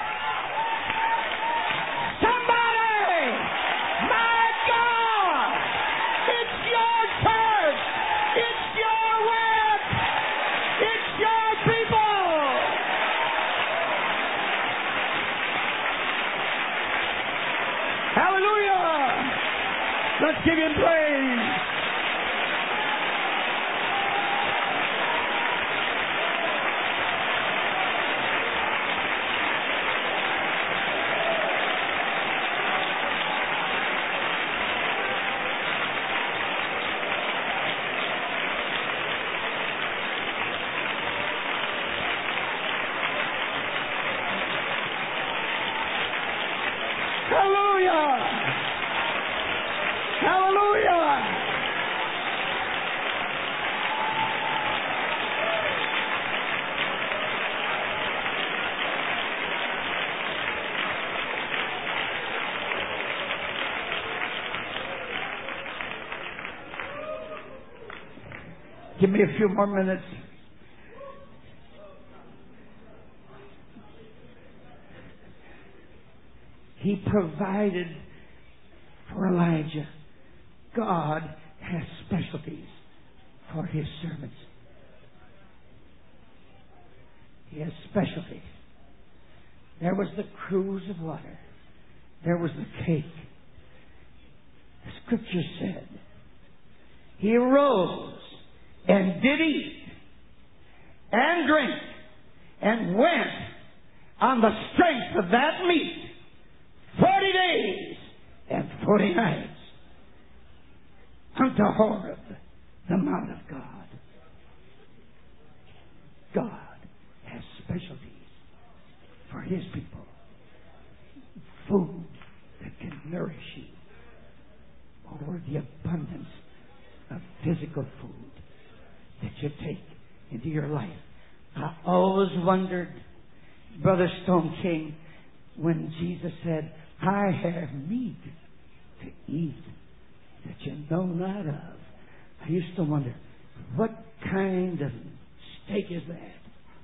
Somebody! My God! It's your church! It's your work! It's your people! Hallelujah! Let's give Him praise! Hallelujah! Hallelujah! Give me a few more minutes. He provided for Elijah. God has specialties for His servants. He has specialties. There was the cruse of water. There was the cake. The Scripture said, He arose and did eat and drink and went on the strength of that meat forty days and forty nights unto Horeb, the mount of God. God has specialties for His people. Food that can nourish you over the abundance of physical food that you take into your life. I always wondered, Brother Stone King, when Jesus said, I have meat to eat that you know not of. I used to wonder, what kind of steak is that?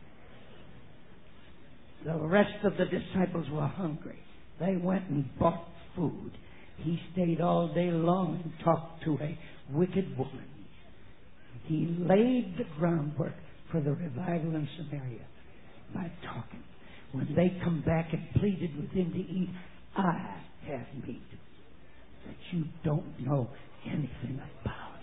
The rest of the disciples were hungry. They went and bought food. He stayed all day long and talked to a wicked woman. He laid the groundwork for the revival in Samaria by talking. When they come back and pleaded with him to eat, I have meat that you don't know anything about.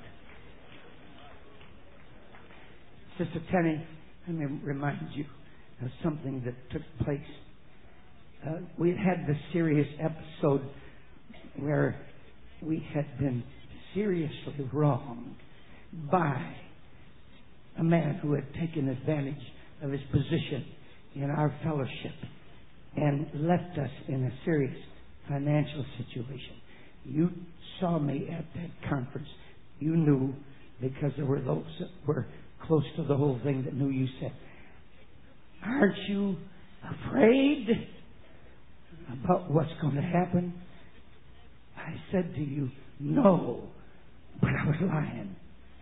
Sister Tenny, let me remind you of something that took place. Uh, we had this serious episode where we had been seriously wronged by a man who had taken advantage of his position in our fellowship and left us in a serious financial situation. You saw me at that conference. You knew, because there were those that were close to the whole thing that knew. You said, aren't you afraid about what's going to happen? I said to you, no, but I was lying.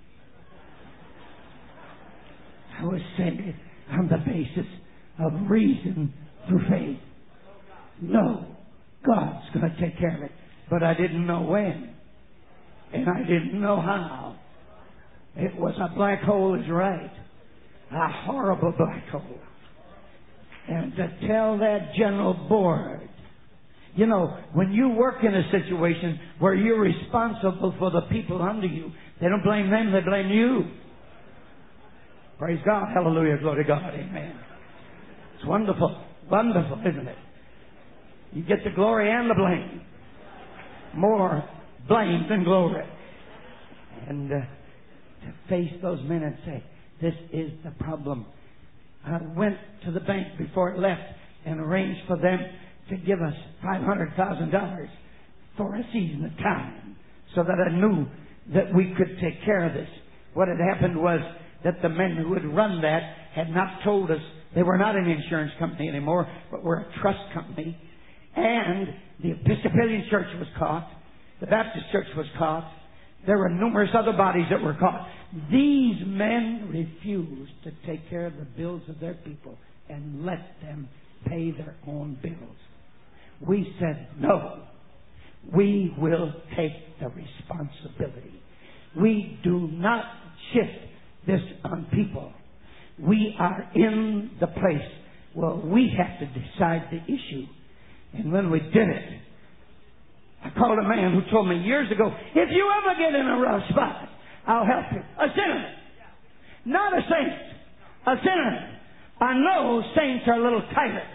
I was saying it on the basis of reason through faith. No, God's going to take care of it. But I didn't know when. And I didn't know how. It was a black hole is right. A horrible black hole. And to tell that general board, you know, when you work in a situation where you're responsible for the people under you, they don't blame them, they blame you. Praise God. Hallelujah. Glory to God. Amen. It's wonderful. Wonderful, isn't it? You get the glory and the blame. More blame than glory. And uh, to face those men and say, this is the problem. I went to the bank before it left and arranged for them to give us five hundred thousand dollars for a season of time so that I knew that we could take care of this. What had happened was that the men who had run that had not told us they were not an insurance company anymore, but were a trust company. And the Episcopalian Church was caught. The Baptist Church was caught. There were numerous other bodies that were caught. These men refused to take care of the bills of their people and let them pay their own bills. We said, no, we will take the responsibility. We do not shift this on people. We are in the place where we have to decide the issue. And when we did it, I called a man who told me years ago, if you ever get in a rough spot, I'll help you. A sinner. Not a saint. A sinner. I know saints are a little tighter.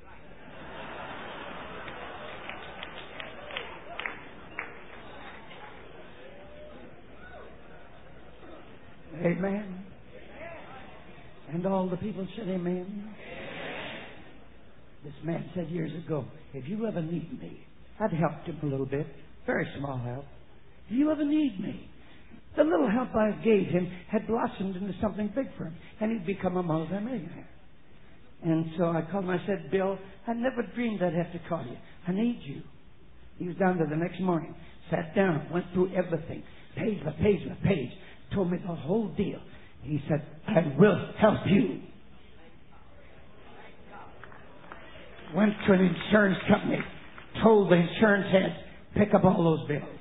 Amen. And all the people said amen. This man said years ago, if you ever need me, I'd helped him a little bit. Very small help. If you ever need me. The little help I gave him had blossomed into something big for him. And he'd become a multi-millionaire. And so I called him. I said, Bill, I never dreamed I'd have to call you. I need you. He was down there the next morning. Sat down. Went through everything. Page by page by page. Told me the whole deal. He said, I will help you. Went to an insurance company, told the insurance head, pick up all those bills.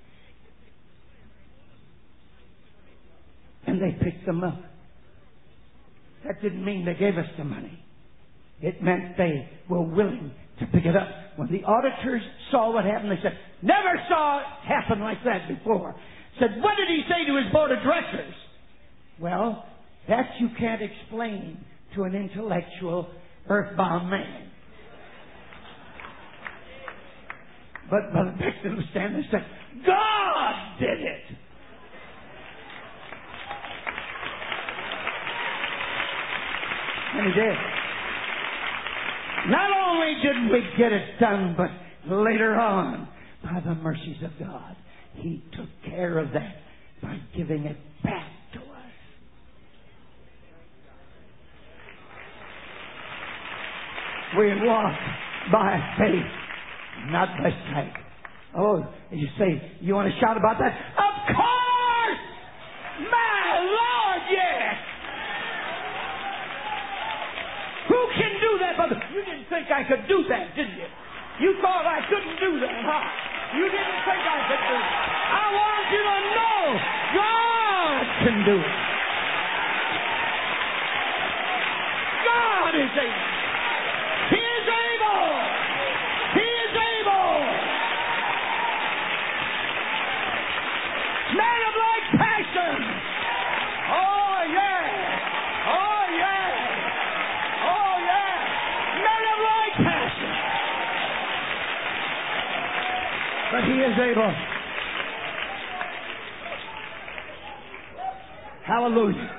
And they picked them up. That didn't mean they gave us the money. It meant they were willing to pick it up. When the auditors saw what happened, they said, never saw it happen like that before. Said, what did he say to his board of directors? Well, that you can't explain to an intellectual, earthbound man. But Brother Beckton was standing there and said, God did it. And he did. Not only did we get it done, but later on, by the mercies of God, He took care of that by giving it back to us. We walk by faith, not by sight. Oh, you say, you want to shout about that? Of course! My Lord, yes! Who can do that, brother? You didn't think I could do that, didn't you? You thought I couldn't do that, huh? You didn't think I could do it. I want you to know God can do it. God is able. He is able. He is able. Man of like passion. Oh, yeah. Oh, yeah. Oh, yeah. Men of like passion. But He is able. Hallelujah.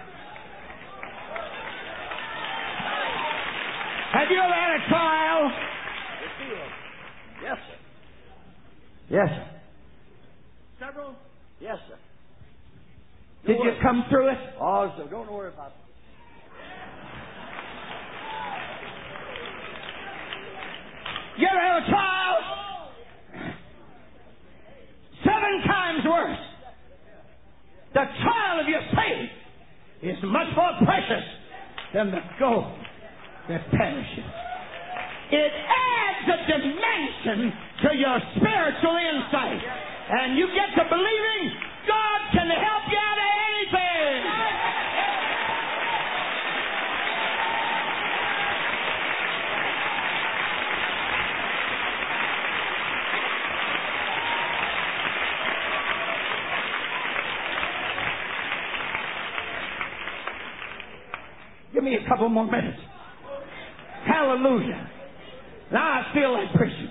Have you ever had a trial? Yes, sir. Yes, sir. Several? Yes, sir. Did you come through it? Oh, so don't worry about it. You ever have a trial? Seven times worse. The trial of your faith is much more precious than the gold that perishes. It adds a dimension to your spiritual insight. And you get to believing God can help you out of anything. Give me a couple more minutes. Hallelujah. Now I feel like preaching.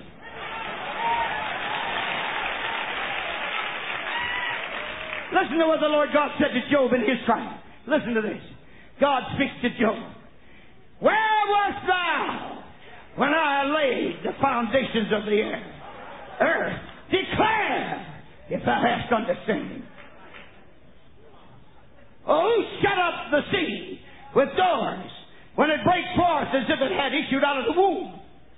Listen to what the Lord God said to Job in his trial. Listen to this. God speaks to Job. Where wast thou when I laid the foundations of the earth? Earth, declare if thou hast understanding. Oh, who shut up the sea with doors when it breaks forth as if it had issued out of the womb?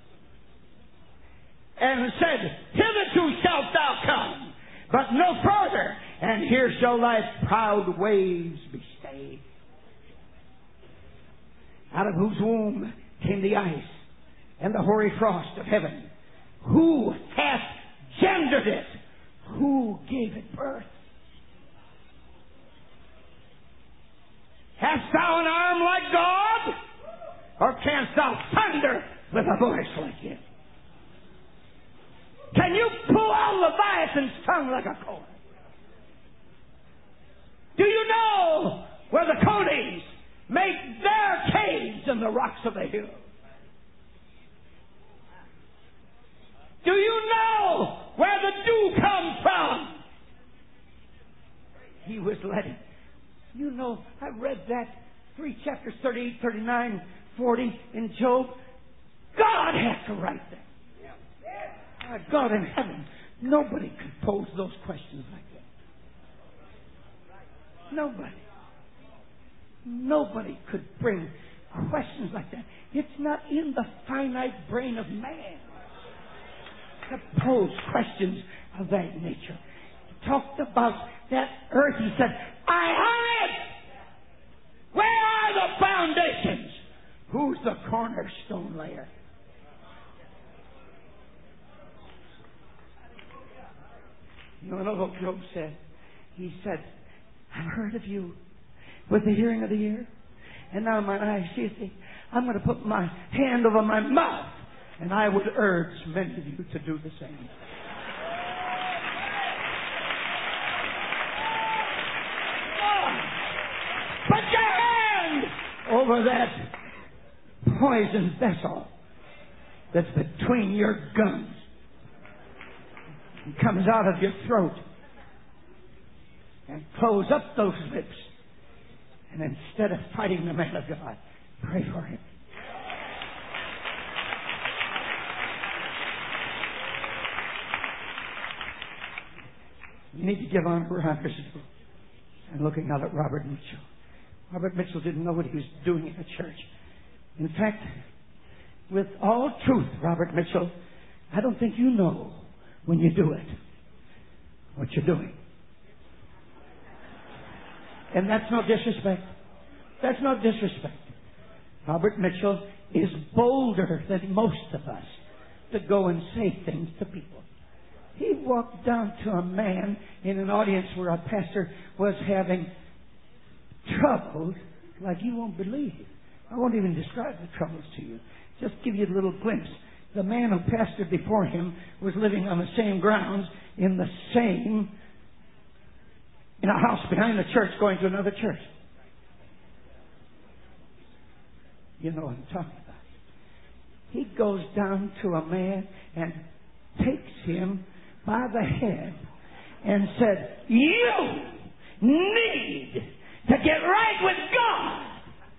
And said, hitherto shalt thou come, but no further, and here shall thy proud waves be stayed. Out of whose womb came the ice and the hoary frost of heaven? Who hath gendered it? Who gave it birth? Hast thou an arm like God? Or canst thou thunder with a voice like Him? Can you pull out Leviathan's tongue like a cord? Do you know where the conies make their caves in the rocks of the hill? Do you know where the dew comes from? He was letting. You know, I read that three chapters, thirty-eight, thirty-nine, forty in Job. God has to write that. My God in heaven, nobody could pose those questions like that. Nobody. Nobody could bring questions like that. It's not in the finite brain of man to pose questions of that nature. He talked about that earth. He said, I hung it the cornerstone layer. You know what old Job said? He said, I've heard of you with the hearing of the ear, and now my eyes see thee. I'm going to put my hand over my mouth, and I would urge many of you to do the same. Put your hand over that poison vessel that's between your gums and comes out of your throat, and close up those lips. And instead of fighting the man of God, pray for him. You need to give honor where honor is due. I'm looking out at Robert Mitchell. Robert Mitchell didn't know what he was doing in the church. In fact, with all truth, Robert Mitchell, I don't think you know when you do it what you're doing. And that's no disrespect. That's no disrespect. Robert Mitchell is bolder than most of us to go and say things to people. He walked down to a man in an audience where a pastor was having troubles like you won't believe. I won't even describe the troubles to you. Just give you a little glimpse. The man who pastored before him was living on the same grounds in the same, in a house behind the church going to another church. You know what I'm talking about. He goes down to a man and takes him by the head and said, you need to get right with God.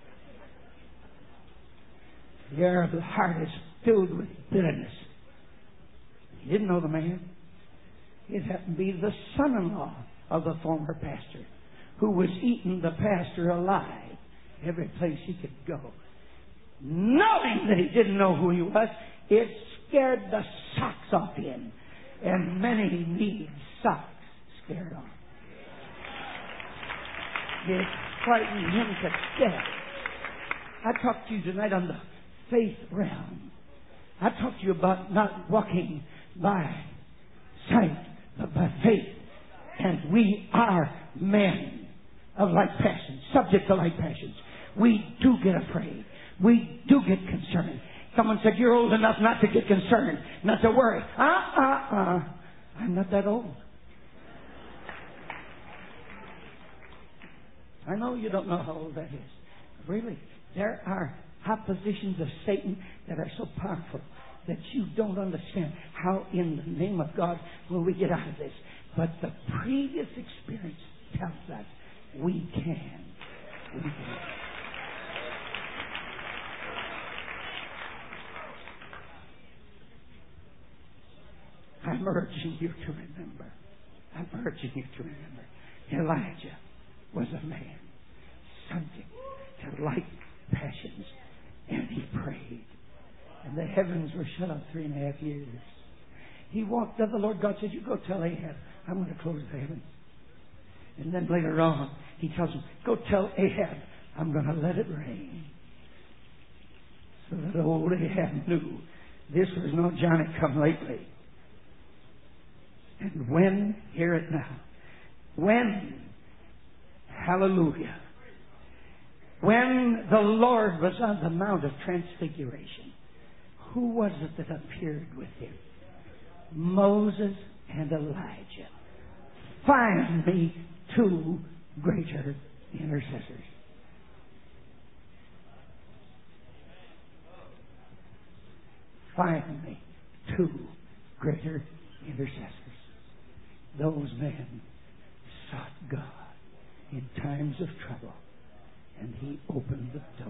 Your heart is filled with bitterness. He didn't know the man. It happened to be the son-in-law of the former pastor who was eating the pastor alive every place he could go. Knowing that he didn't know who he was, it scared the socks off him. And many need socks scared off. It frightened him to death. I talked to you tonight on the faith realm. I talked to you about not walking by sight, but by faith. And we are men of like passions, subject to like passions. We do get afraid. We do get concerned. Someone said, you're old enough not to get concerned, not to worry. Uh, uh, uh. I'm not that old. I know you don't know how old that is. Really, there are oppositions of Satan that are so powerful that you don't understand how in the name of God will we get out of this. But the previous experience tells us we can. We can. I'm urging you to remember. I'm urging you to remember. Elijah was a man subject to like passions, and he prayed. And the heavens were shut up three and a half years. He walked up. The Lord God said, you go tell Ahab, I'm going to close the heavens. And then later on, he tells him, go tell Ahab, I'm going to let it rain. So that old Ahab knew this was no Johnny come lately. And when, hear it now, when, hallelujah, when the Lord was on the Mount of Transfiguration, who was it that appeared with him? Moses and Elijah. Find me two greater intercessors. Find me two greater intercessors. Those men sought God in times of trouble, and he opened the door.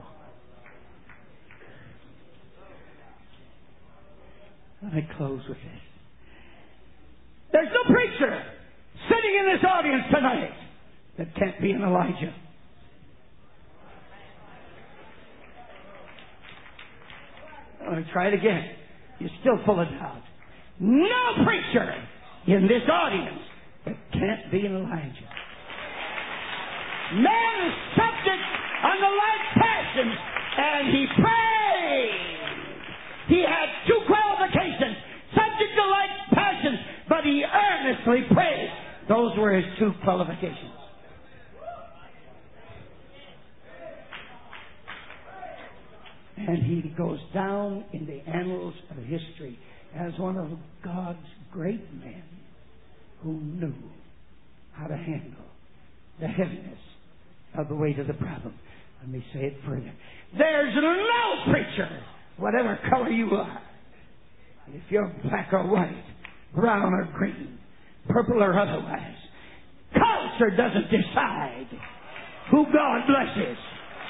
And I close with this. There's no preacher sitting in this audience tonight that can't be an Elijah. I'm going to try it again. You're still full of doubt. No preacher in this audience that can't be an Elijah. Man is subject on the like passions, and he prayed earnestly pray. Those were his two qualifications. And he goes down in the annals of history as one of God's great men who knew how to handle the heaviness of the weight of the problem. Let me say it further. There's no preacher, whatever color you are, if you're black or white, brown or green, purple or otherwise, culture doesn't decide who God blesses.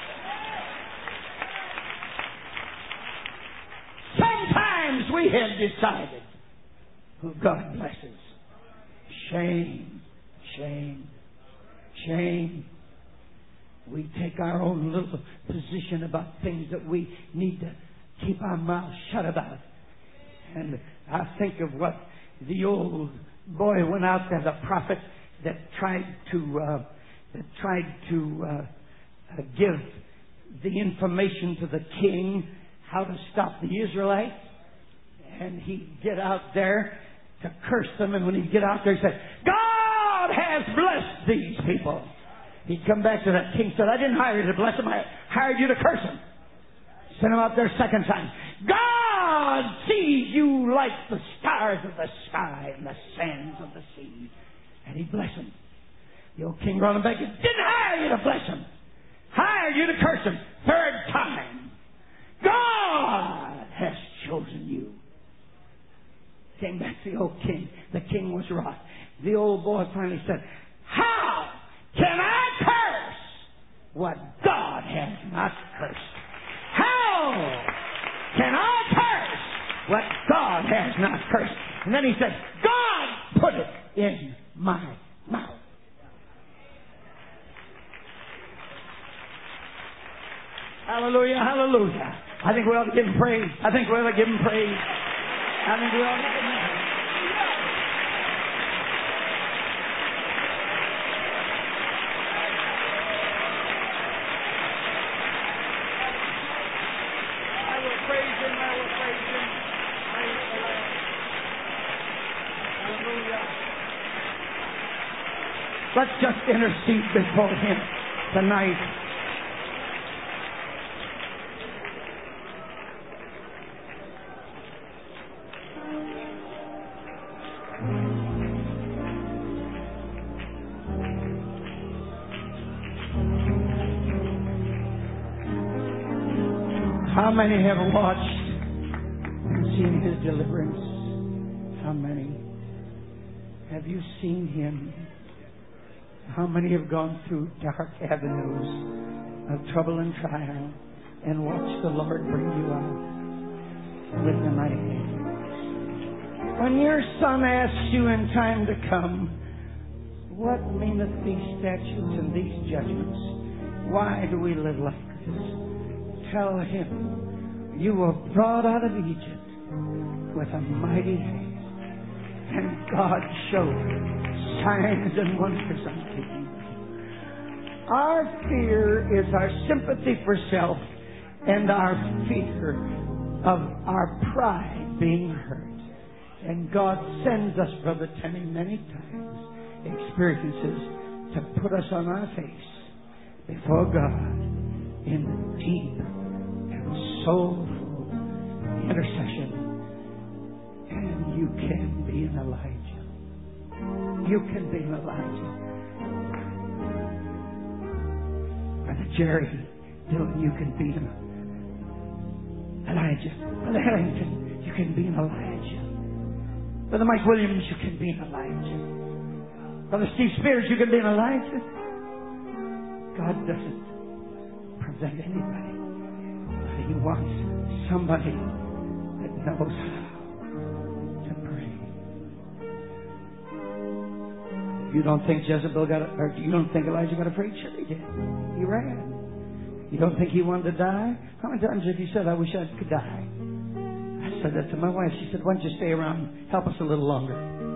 Sometimes we have decided who God blesses. Shame, shame, shame. We take our own little position about things that we need to keep our mouths shut about. And I think of what the old boy went out as a prophet that tried to uh, that tried to uh, uh, give the information to the king how to stop the Israelites. And he'd get out there to curse them, and when he'd get out there, he said, God has blessed these people. He'd come back to that king and said, I didn't hire you to bless them, I hired you to curse them. Sent him out there a second time. God sees you like the stars of the sky and the sands of the sea. And he'd bless them. The old king brought him back and didn't hire you to bless them. Hired you to curse them. Third time. God has chosen you. Came back to the old king. The king was wroth. The old boy finally said, how can I curse what God has not cursed? How can I curse what God has not cursed? And then he said, God put it in my mouth. Hallelujah, hallelujah. I think we ought to give him praise. I think we ought to give him praise. I think we ought to give him praise. I will praise him, I will praise him. Praise the Lord. Hallelujah. Let's just intercede before him tonight. How many have watched and seen his deliverance? How many? Have you seen him? How many have gone through dark avenues of trouble and trial and watched the Lord bring you out with the mighty hand? When your son asks you in time to come, what meaneth these statutes and these judgments? Why do we live like this? Tell him, you were brought out of Egypt with a mighty hand, and God showed signs and wonders unto you. Our fear is our sympathy for self and our fear of our pride being hurt. And God sends us, Brother Tenney, many times experiences to put us on our face before God in deep and soulful intercession. And you can be an Elijah. You can be an Elijah. Brother Jerry Dillon, you can be an Elijah. Brother Harrington, you can be an Elijah. Brother Mike Williams, you can be an Elijah. Brother Steve Spears, you can be an Elijah. God doesn't prevent anybody, but he wants somebody that knows how to pray. You don't think Jezebel got, a, or you don't think Elijah got afraid? Sure he did. He ran. You don't think he wanted to die? How many times have you said, I wish I could die? I said that to my wife. She said, why don't you stay around and help us a little longer?